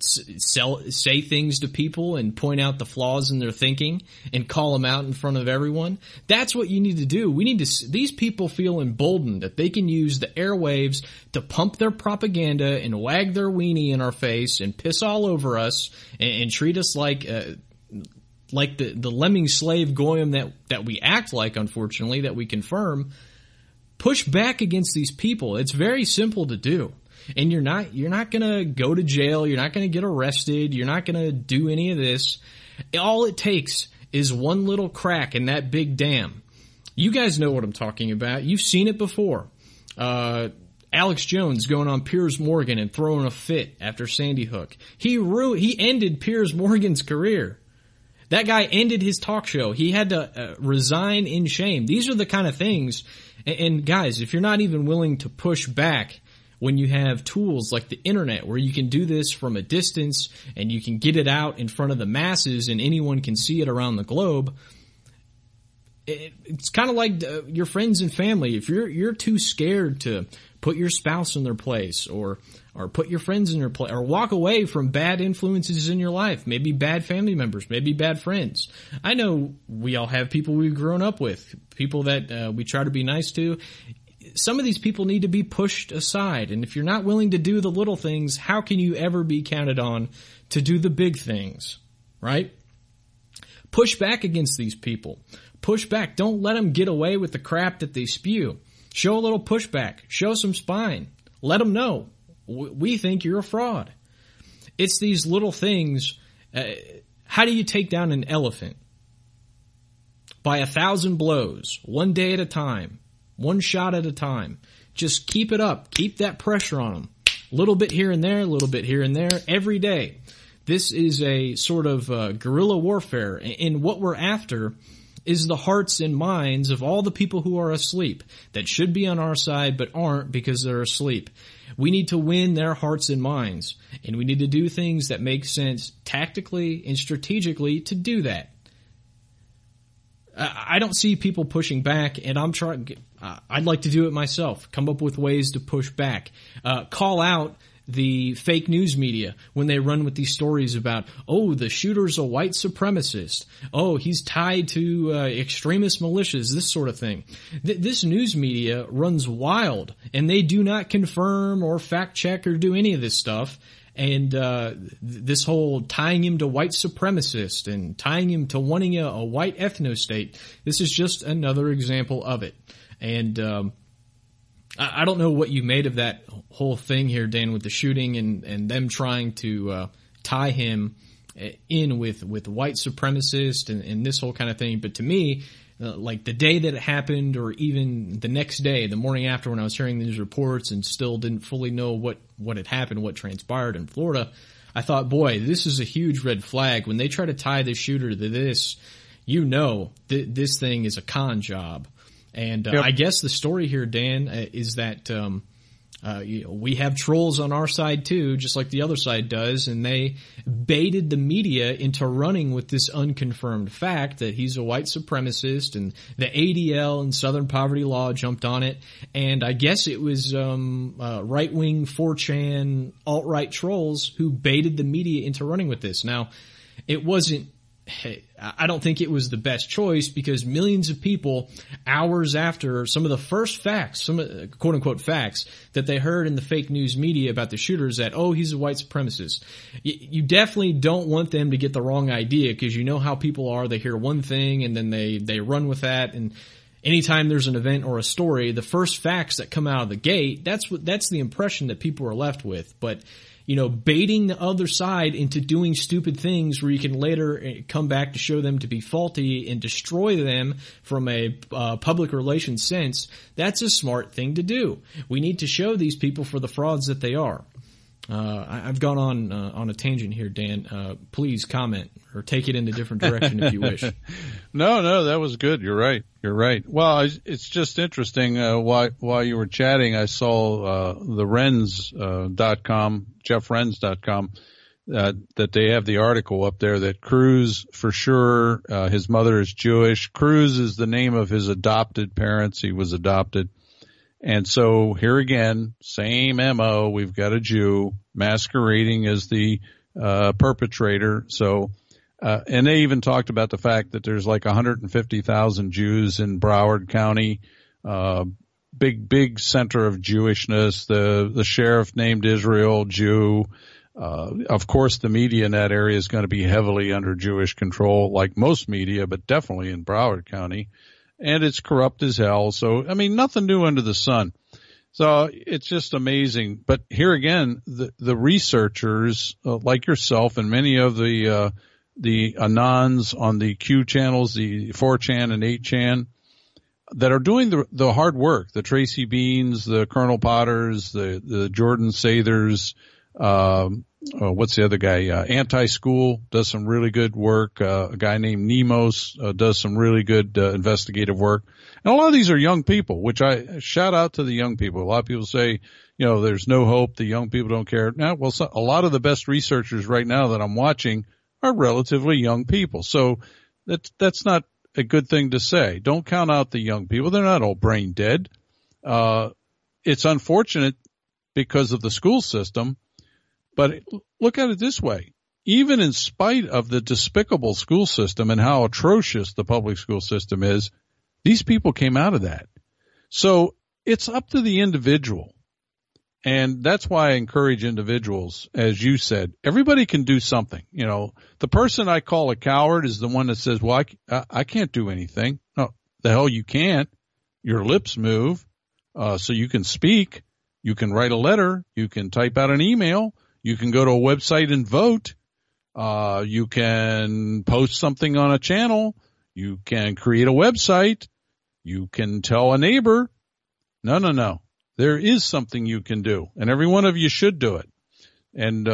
say things to people and point out the flaws in their thinking and call them out in front of everyone. That's what you need to do. These people feel emboldened that they can use the airwaves to pump their propaganda and wag their weenie in our face and piss all over us and treat us like the lemming slave goyim that we act like, unfortunately, that we confirm. Push back against these people. It's very simple to do. And you're not gonna go to jail, you're not gonna get arrested, you're not gonna do any of this. All it takes is one little crack in that big dam. You guys know what I'm talking about. You've seen it before. Alex Jones going on Piers Morgan and throwing a fit after Sandy Hook. He ended Piers Morgan's career. That guy ended his talk show. He had to resign in shame. These are the kind of things. And guys, if you're not even willing to push back when you have tools like the internet where you can do this from a distance and you can get it out in front of the masses and anyone can see it around the globe, it's kind of like your friends and family. If you're too scared to put your spouse in their place or put your friends in their place or walk away from bad influences in your life, maybe bad family members, maybe bad friends. I know we all have people we've grown up with, people that we try to be nice to. Some of these people need to be pushed aside. And if you're not willing to do the little things, how can you ever be counted on to do the big things, right? Push back against these people. Push back. Don't let them get away with the crap that they spew. Show a little pushback. Show some spine. Let them know. We think you're a fraud. It's these little things. How do you take down an elephant? By 1,000 blows, one day at a time, one shot at a time. Just keep it up. Keep that pressure on them. A little bit here and there, a little bit here and there, every day. This is a sort of guerrilla warfare, and what we're after is the hearts and minds of all the people who are asleep, that should be on our side but aren't because they're asleep. We need to win their hearts and minds, and we need to do things that make sense tactically and strategically to do that. I don't see people pushing back, and I'm trying. I'd like to do it myself. Come up with ways to push back. Call out the fake news media when they run with these stories about, oh, the shooter's a white supremacist. Oh, he's tied to extremist militias, this sort of thing. This news media runs wild, and they do not confirm or fact check or do any of this stuff. And this whole tying him to white supremacist and tying him to wanting a white ethno-state, this is just another example of it. And I don't know what you made of that whole thing here, Dan, with the shooting and them trying to tie him in with white supremacists and this whole kind of thing. But to me, like the day that it happened, or even the next day, the morning after, when I was hearing these reports and still didn't fully know what had happened, what transpired in Florida, I thought, boy, this is a huge red flag. When they try to tie the shooter to this, this thing is a con job. And Yep. I guess the story here, Dan, is that we have trolls on our side too, just like the other side does, and they baited the media into running with this unconfirmed fact that he's a white supremacist, and the ADL and Southern Poverty Law jumped on it, and I guess it was right-wing 4chan alt-right trolls who baited the media into running with this. Now, it wasn't I don't think it was the best choice, because millions of people, hours after some of the first facts, some quote unquote facts that they heard in the fake news media about the shooters, that, oh, he's a white supremacist. You definitely don't want them to get the wrong idea, because you know how people are. They hear one thing and then they run with that. And anytime there's an event or a story, the first facts that come out of the gate, that's the impression that people are left with. But baiting the other side into doing stupid things where you can later come back to show them to be faulty and destroy them from a public relations sense, that's a smart thing to do. We need to show these people for the frauds that they are. I've gone on a tangent here, Dan. Please comment or take it in a different direction if you wish. No, that was good. You're right. Well, it's just interesting. While you were chatting, I saw the Renz.com, JeffRenz.com, that they have the article up there that Cruz, for sure, his mother is Jewish. Cruz is the name of his adopted parents. He was adopted. And so here again, same MO. We've got a Jew masquerading as the perpetrator. So, and they even talked about the fact that there's like 150,000 Jews in Broward County, big center of Jewishness. The sheriff named Israel Jew. Of course, the media in that area is going to be heavily under Jewish control, like most media, but definitely in Broward County. And it's corrupt as hell. So, I mean, nothing new under the sun. So it's just amazing. But here again, the researchers, like yourself and many of the Anons on the Q channels, the 4chan and 8chan, that are doing the hard work, the Tracy Beans, the Colonel Potters, the Jordan Sathers, what's the other guy? Anti-School does some really good work. A guy named Nemos does some really good investigative work. And a lot of these are young people, which I shout out to the young people. A lot of people say, there's no hope. The young people don't care. Now, well, a lot of the best researchers right now that I'm watching are relatively young people. So that's not a good thing to say. Don't count out the young people. They're not all brain dead. It's unfortunate because of the school system. But look at it this way. Even in spite of the despicable school system and how atrocious the public school system is, these people came out of that. So it's up to the individual. And that's why I encourage individuals, as you said, everybody can do something. The person I call a coward is the one that says, well, I can't do anything. No, the hell you can't. Your lips move, so you can speak. You can write a letter. You can type out an email. You can go to a website and vote. You can post something on a channel. You can create a website. You can tell a neighbor. No. There is something you can do, and every one of you should do it. And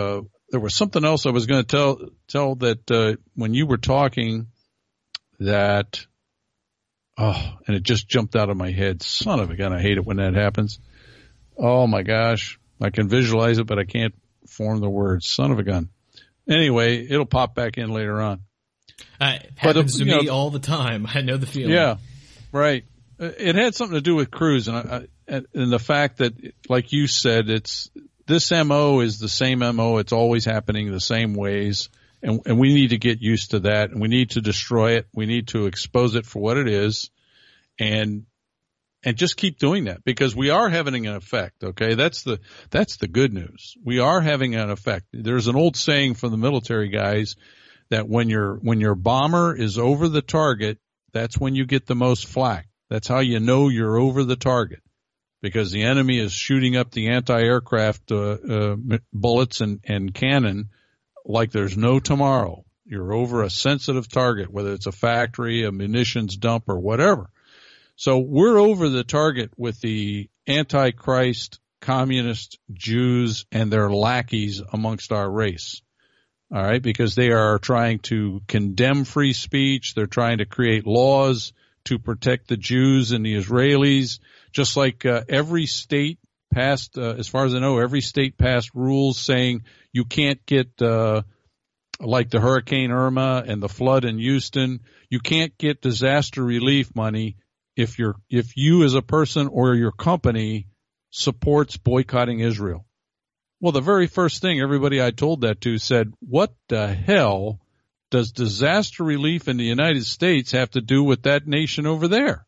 there was something else I was going to tell that when you were talking that, and it just jumped out of my head. Son of a gun, I hate it when that happens. Oh my gosh, I can visualize it, but I can't form the words. Son of a gun. Anyway, it'll pop back in later on. Happens to me all the time. I know the feeling. Yeah, right. It had something to do with Cruz, and the fact that, like you said, this MO is the same MO. It's always happening the same ways, and we need to get used to that, and we need to destroy it. We need to expose it for what it is, and just keep doing that, because we are having an effect. Okay, that's the good news. We are having an effect. There's an old saying from the military guys that when your bomber is over the target, that's when you get the most flak. That's how you know you're over the target, because the enemy is shooting up the anti-aircraft bullets and cannon like there's no tomorrow. You're over a sensitive target, whether it's a factory, a munitions dump, or whatever. So we're over the target with the Antichrist, communist, Jews, and their lackeys amongst our race. All right, because they are trying to condemn free speech. They're trying to create laws to protect the Jews and the Israelis, just like every state passed, as far as I know, every state passed rules saying you can't get, like the Hurricane Irma and the flood in Houston, you can't get disaster relief money if you as a person or your company supports boycotting Israel. Well, the very first thing everybody I told that to said, what the hell does disaster relief in the United States have to do with that nation over there?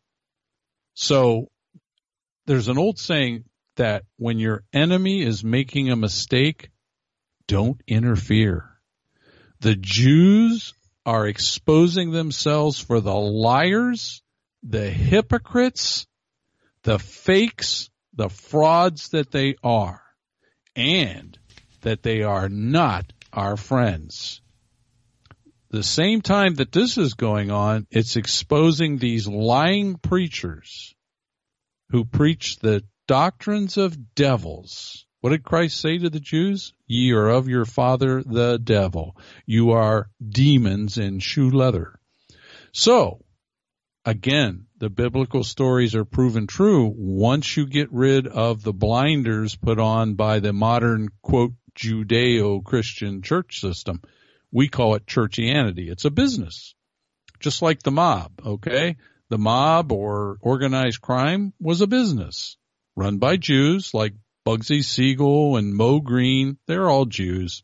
So there's an old saying that when your enemy is making a mistake, don't interfere. The Jews are exposing themselves for the liars, the hypocrites, the fakes, the frauds that they are, and that they are not our friends. The same time that this is going on, it's exposing these lying preachers who preach the doctrines of devils. What did Christ say to the Jews? Ye are of your father the devil. You are demons in shoe leather. So, again, the biblical stories are proven true once you get rid of the blinders put on by the modern, quote, Judeo-Christian church system. We call it churchianity. It's a business, just like the mob, okay? The mob or organized crime was a business run by Jews like Bugsy Siegel and Mo Green. They're all Jews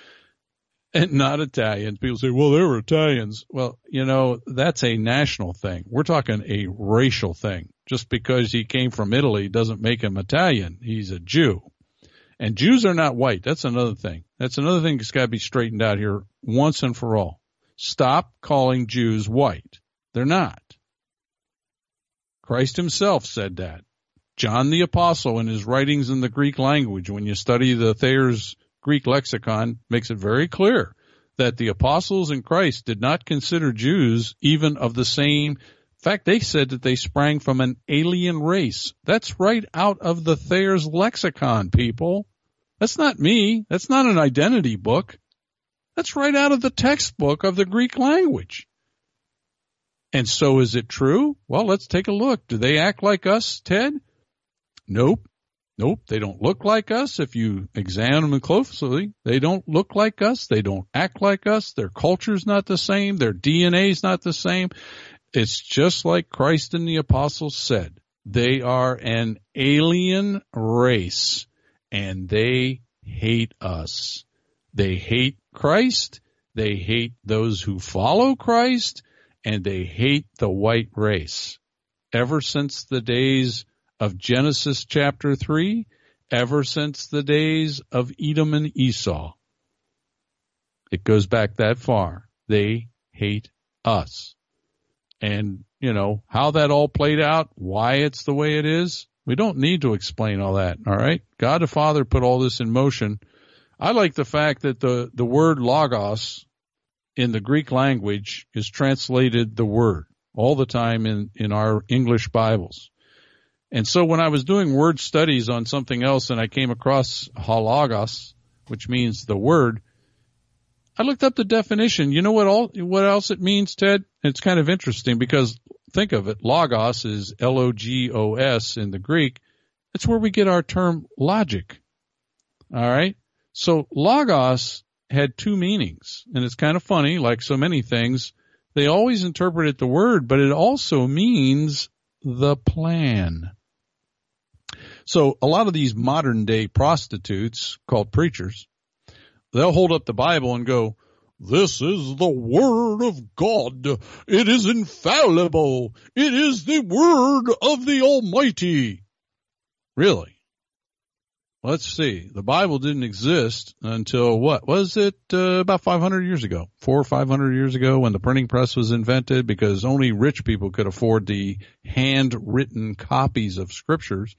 and not Italians. People say, well, they were Italians. Well, that's a national thing. We're talking a racial thing. Just because he came from Italy doesn't make him Italian. He's a Jew. And Jews are not white. That's another thing. That's another thing that's got to be straightened out here once and for all. Stop calling Jews white. They're not. Christ himself said that. John the Apostle, in his writings in the Greek language, when you study the Thayer's Greek lexicon, makes it very clear that the apostles in Christ did not consider Jews even of the same. In fact, they said that they sprang from an alien race. That's right out of the Thayer's lexicon, people. That's not me. That's not an identity book. That's right out of the textbook of the Greek language. And so is it true? Well, let's take a look. Do they act like us, Ted? Nope. They don't look like us. If you examine them closely, they don't look like us. They don't act like us. Their culture's not the same. Their DNA's not the same. It's just like Christ and the apostles said. They are an alien race, and they hate us. They hate Christ. They hate those who follow Christ, and they hate the white race. Ever since the days of Genesis chapter 3, ever since the days of Edom and Esau. It goes back that far. They hate us. And, how that all played out, why it's the way it is, we don't need to explain all that, all right? God the Father put all this in motion. I like the fact that the word logos in the Greek language is translated the word all the time in our English Bibles. And so when I was doing word studies on something else and I came across halagos, which means the Word. I looked up the definition. You know what else it means, Ted? It's kind of interesting because think of it. Logos is Logos in the Greek. It's where we get our term logic. All right. So logos had two meanings, and it's kind of funny. Like so many things, they always interpreted the word, but it also means the plan. So a lot of these modern day prostitutes called preachers, they'll hold up the Bible and go, "This is the Word of God. It is infallible. It is the Word of the Almighty." Really? Let's see. The Bible didn't exist until what? Was it about 500 years ago? 400 or 500 years ago when the printing press was invented, because only rich people could afford the handwritten copies of scriptures.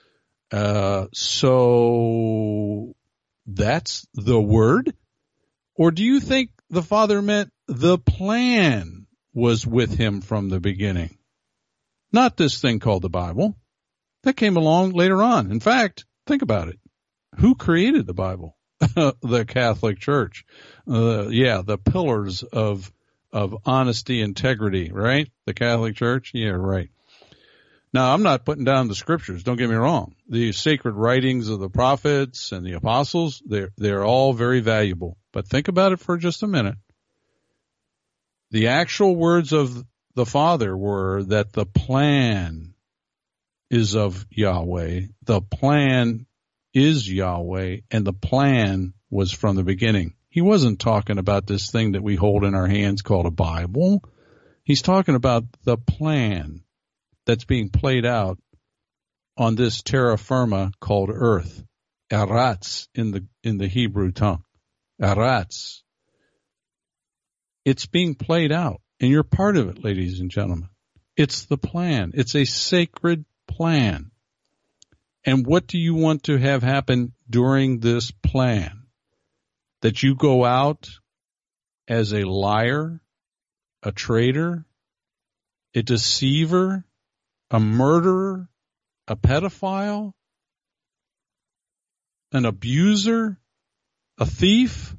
So that's the Word? Or do you think the Father meant the plan was with him from the beginning? Not this thing called the Bible. That came along later on. In fact, think about it. Who created the Bible? The Catholic Church. The pillars of honesty, integrity, right? The Catholic Church? Yeah, right. Now, I'm not putting down the scriptures. Don't get me wrong. The sacred writings of the prophets and the apostles, they're all very valuable. But think about it for just a minute. The actual words of the Father were that the plan is of Yahweh. The plan is Yahweh, and the plan was from the beginning. He wasn't talking about this thing that we hold in our hands called a Bible. He's talking about the plan that's being played out on this terra firma called Earth. Eretz in the Hebrew tongue. Eretz. It's being played out, and you're part of it, ladies and gentlemen. It's the plan. It's a sacred plan. And what do you want to have happen during this plan? That you go out as a liar, a traitor, a deceiver, a murderer, a pedophile, an abuser, a thief?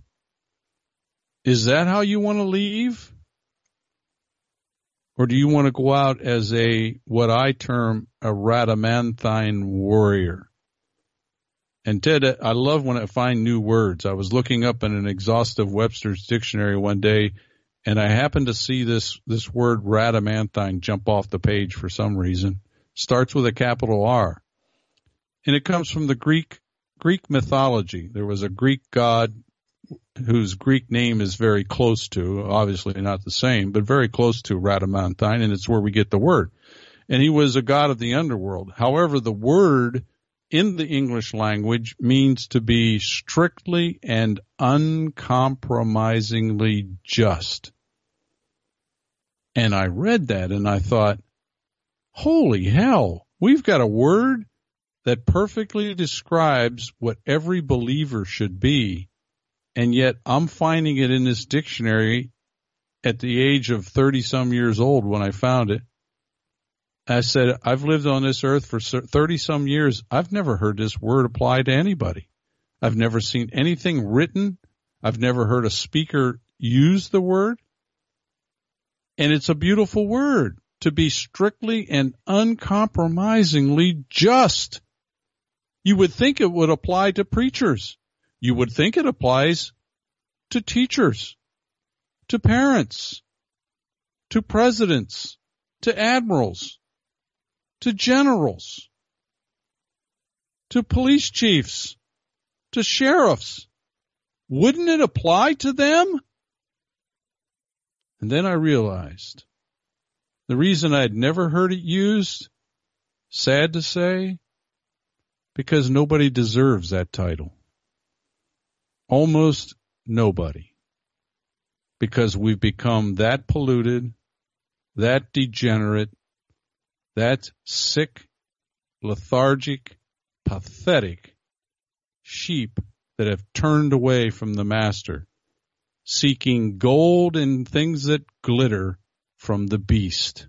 Is that how you want to leave? Or do you want to go out as what I term a Radamanthine warrior? And Ted, I love when I find new words. I was looking up in an exhaustive Webster's dictionary one day, and I happened to see this word Radamanthine jump off the page for some reason. Starts with a capital R. And it comes from the Greek mythology. There was a Greek god whose Greek name is very close to, obviously not the same, but very close to Radamanthine, and it's where we get the word. And he was a god of the underworld. However, the word in the English language means to be strictly and uncompromisingly just. And I read that and I thought, holy hell, we've got a word that perfectly describes what every believer should be. And yet I'm finding it in this dictionary at the age of 30-some years old when I found it. I said, I've lived on this earth for 30-some years. I've never heard this word applied to anybody. I've never seen anything written. I've never heard a speaker use the word. And it's a beautiful word, to be strictly and uncompromisingly just. You would think it would apply to preachers. You would think it applies to teachers, to parents, to presidents, to admirals, to generals, to police chiefs, to sheriffs. Wouldn't it apply to them? And then I realized the reason I'd never heard it used, sad to say, because nobody deserves that title. Almost nobody. Because we've become that polluted, that degenerate, that sick, lethargic, pathetic sheep that have turned away from the master, seeking gold and things that glitter from the beast.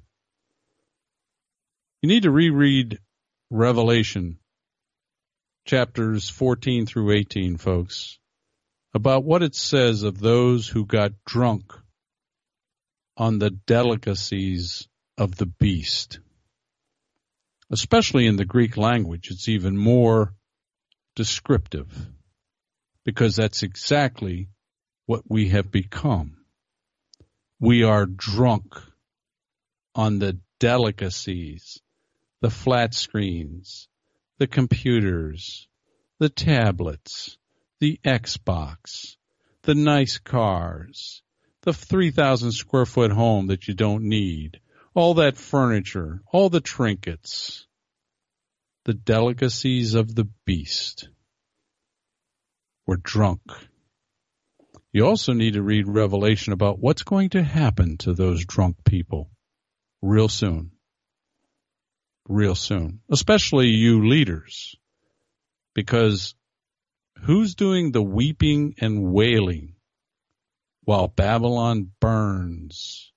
You need to reread Revelation chapters 14 through 18, folks. about what it says of those who got drunk on the delicacies of the beast. Especially in the Greek language, it's even more descriptive, because that's exactly what we have become. We are drunk on the delicacies, the flat screens, the computers, the tablets, the Xbox, the nice cars, the 3,000 square foot home that you don't need, all that furniture, all the trinkets, the delicacies of the beast. We're drunk. You also need to read Revelation about what's going to happen to those drunk people real soon. Real soon. Especially you leaders. Because who's doing the weeping and wailing while Babylon burns?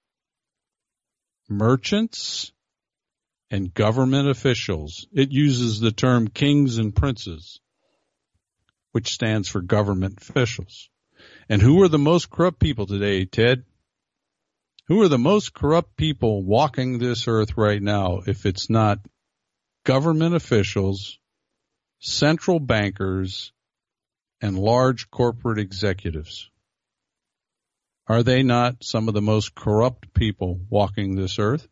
Merchants and government officials. It uses the term kings and princes, which stands for government officials. And who are the most corrupt people today, Ted? Who are the most corrupt people walking this earth right now if it's not government officials, central bankers, and large corporate executives? Are they not some of the most corrupt people walking this earth?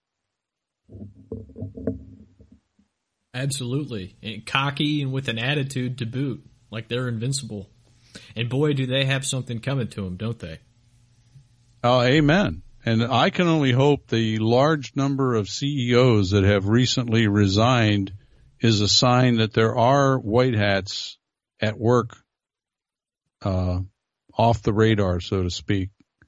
Absolutely. And cocky and with an attitude to boot, like they're invincible. And boy, do they have something coming to them, don't they? Oh, amen. And I can only hope the large number of CEOs that have recently resigned is a sign that there are white hats at work, off the radar, so to speak.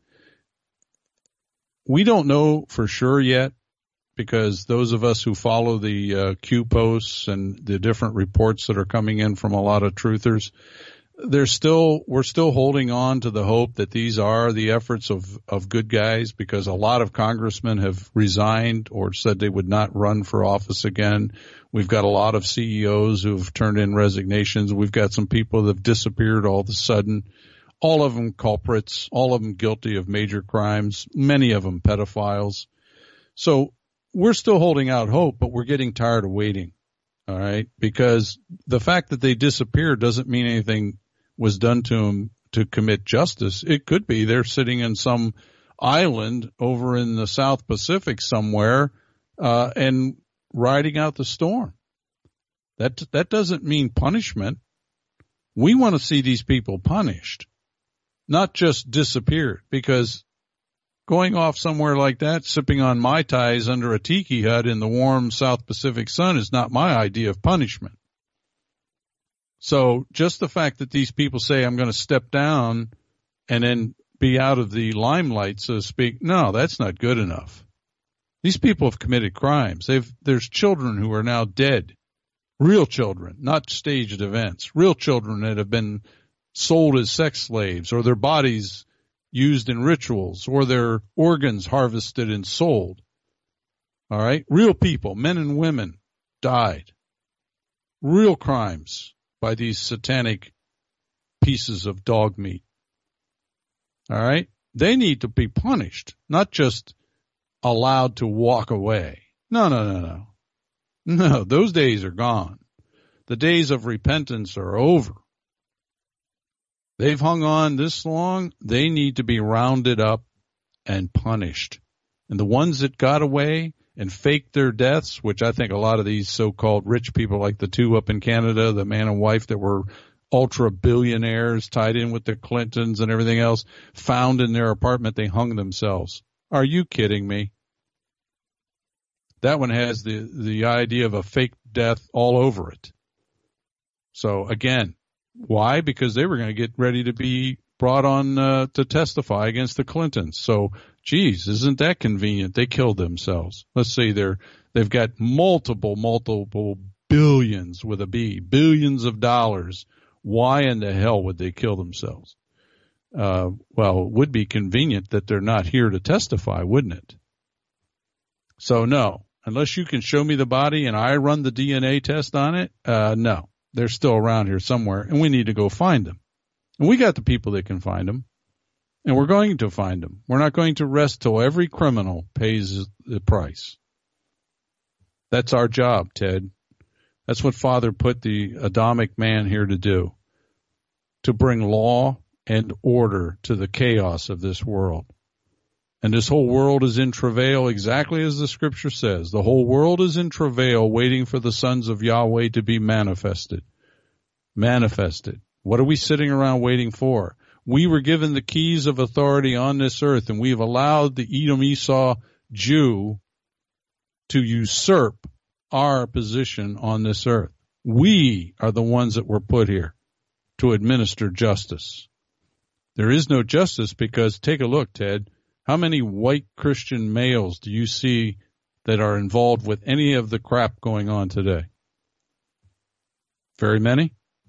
We don't know for sure yet, because those of us who follow the Q posts and the different reports that are coming in from a lot of truthers, we're still holding on to the hope that these are the efforts of good guys, because a lot of congressmen have resigned or said they would not run for office again. We've got a lot of CEOs who've turned in resignations. We've got some people that have disappeared all of a sudden. All of them culprits, all of them guilty of major crimes, many of them pedophiles. So we're still holding out hope, but we're getting tired of waiting. All right. Because the fact that they disappeared doesn't mean anything was done to them to commit justice. It could be they're sitting in some island over in the South Pacific somewhere, and riding out the storm. That doesn't mean punishment. We want to see these people punished, not just disappeared, because going off somewhere like that, sipping on Mai Tais under a tiki hut in the warm South Pacific sun is not my idea of punishment. So just the fact that these people say, I'm going to step down and then be out of the limelight, so to speak, no, that's not good enough. These people have committed crimes. There's children who are now dead. Real children, not staged events. Real children that have been sold as sex slaves, or their bodies used in rituals, or their organs harvested and sold. All right? Real people, men and women, died. Real crimes by these satanic pieces of dog meat. All right? They need to be punished, not just allowed to walk away. No. No, those days are gone. The days of repentance are over. They've hung on this long. They need to be rounded up and punished. And the ones that got away and faked their deaths, which I think a lot of these so-called rich people, like the two up in Canada, the man and wife that were ultra billionaires tied in with the Clintons and everything else, found in their apartment, they hung themselves. Are you kidding me? That one has the idea of a fake death all over it. So again, why? Because they were going to get ready to be brought on to testify against the Clintons. So, geez, isn't that convenient? They killed themselves. Let's say they've got multiple billions with a B, billions of dollars. Why in the hell would they kill themselves? Well, it would be convenient that they're not here to testify, wouldn't it? So no, unless you can show me the body and I run the DNA test on it, no, they're still around here somewhere and we need to go find them. And we got the people that can find them. And we're going to find them. We're not going to rest till every criminal pays the price. That's our job, Ted. That's what Father put the Adamic man here to do. To bring law and order to the chaos of this world. And this whole world is in travail exactly as the scripture says. The whole world is in travail waiting for the sons of Yahweh to be manifested. Manifested. What are we sitting around waiting for? We were given the keys of authority on this earth, and we've allowed the Edom Esau Jew to usurp our position on this earth. We are the ones that were put here to administer justice. There is no justice because, take a look, Ted, how many white Christian males do you see that are involved with any of the crap going on today? Very many?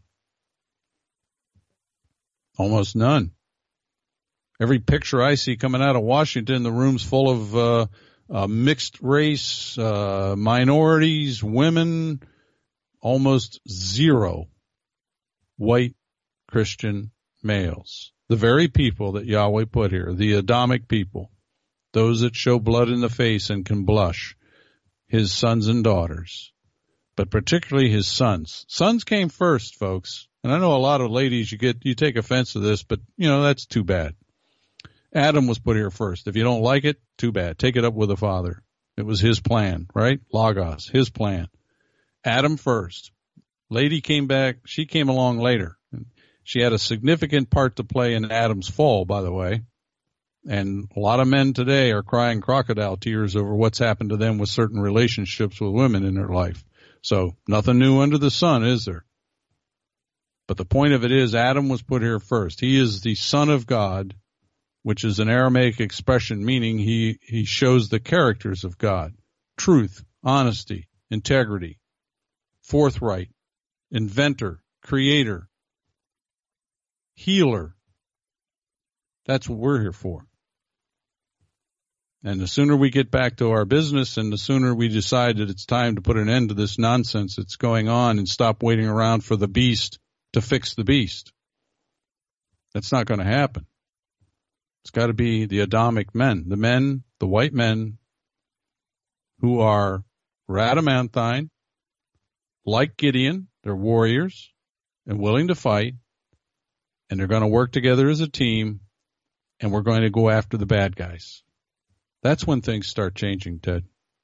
Almost none. Every picture I see coming out of Washington, the room's full of mixed race, minorities, women, almost zero white Christian males. The very people that Yahweh put here, the Adamic people, those that show blood in the face and can blush, his sons and daughters, but particularly his sons. Sons came first, folks. And I know a lot of ladies, you take offense to this, but that's too bad. Adam was put here first. If you don't like it, too bad. Take it up with the Father. It was his plan, right? Logos, his plan. Adam first. Lady came back. She came along later. She had a significant part to play in Adam's fall, by the way. And a lot of men today are crying crocodile tears over what's happened to them with certain relationships with women in their life. So nothing new under the sun, is there? But the point of it is Adam was put here first. He is the Son of God, which is an Aramaic expression meaning he shows the characters of God. Truth, honesty, integrity, forthright, inventor, creator, healer. That's what we're here for. And the sooner we get back to our business and the sooner we decide that it's time to put an end to this nonsense that's going on and stop waiting around for the beast to fix the beast. That's not going to happen. It's got to be the Adamic men, the white men who are Radamanthine, like Gideon, they're warriors and willing to fight, and they're going to work together as a team, and we're going to go after the bad guys. That's when things start changing, Ted.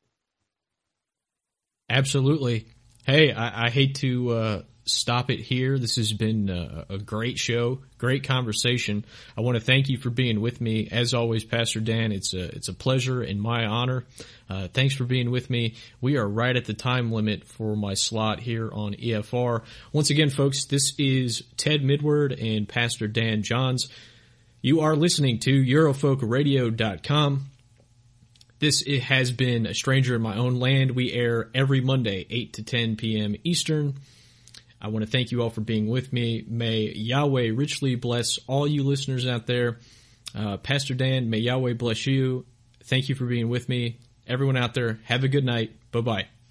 Absolutely. Hey, I hate to stop it here. This has been a great show, great conversation. I want to thank you for being with me. As always, Pastor Dan, it's a pleasure and my honor. Thanks for being with me. We are right at the time limit for my slot here on EFR. Once again, folks, this is Ted Midward and Pastor Dan Johns. You are listening to EurofolkRadio.com. This has been A Stranger in My Own Land. We air every Monday, 8 to 10 p.m. Eastern. I want to thank you all for being with me. May Yahweh richly bless all you listeners out there. Pastor Dan, may Yahweh bless you. Thank you for being with me. Everyone out there, have a good night. Bye-bye.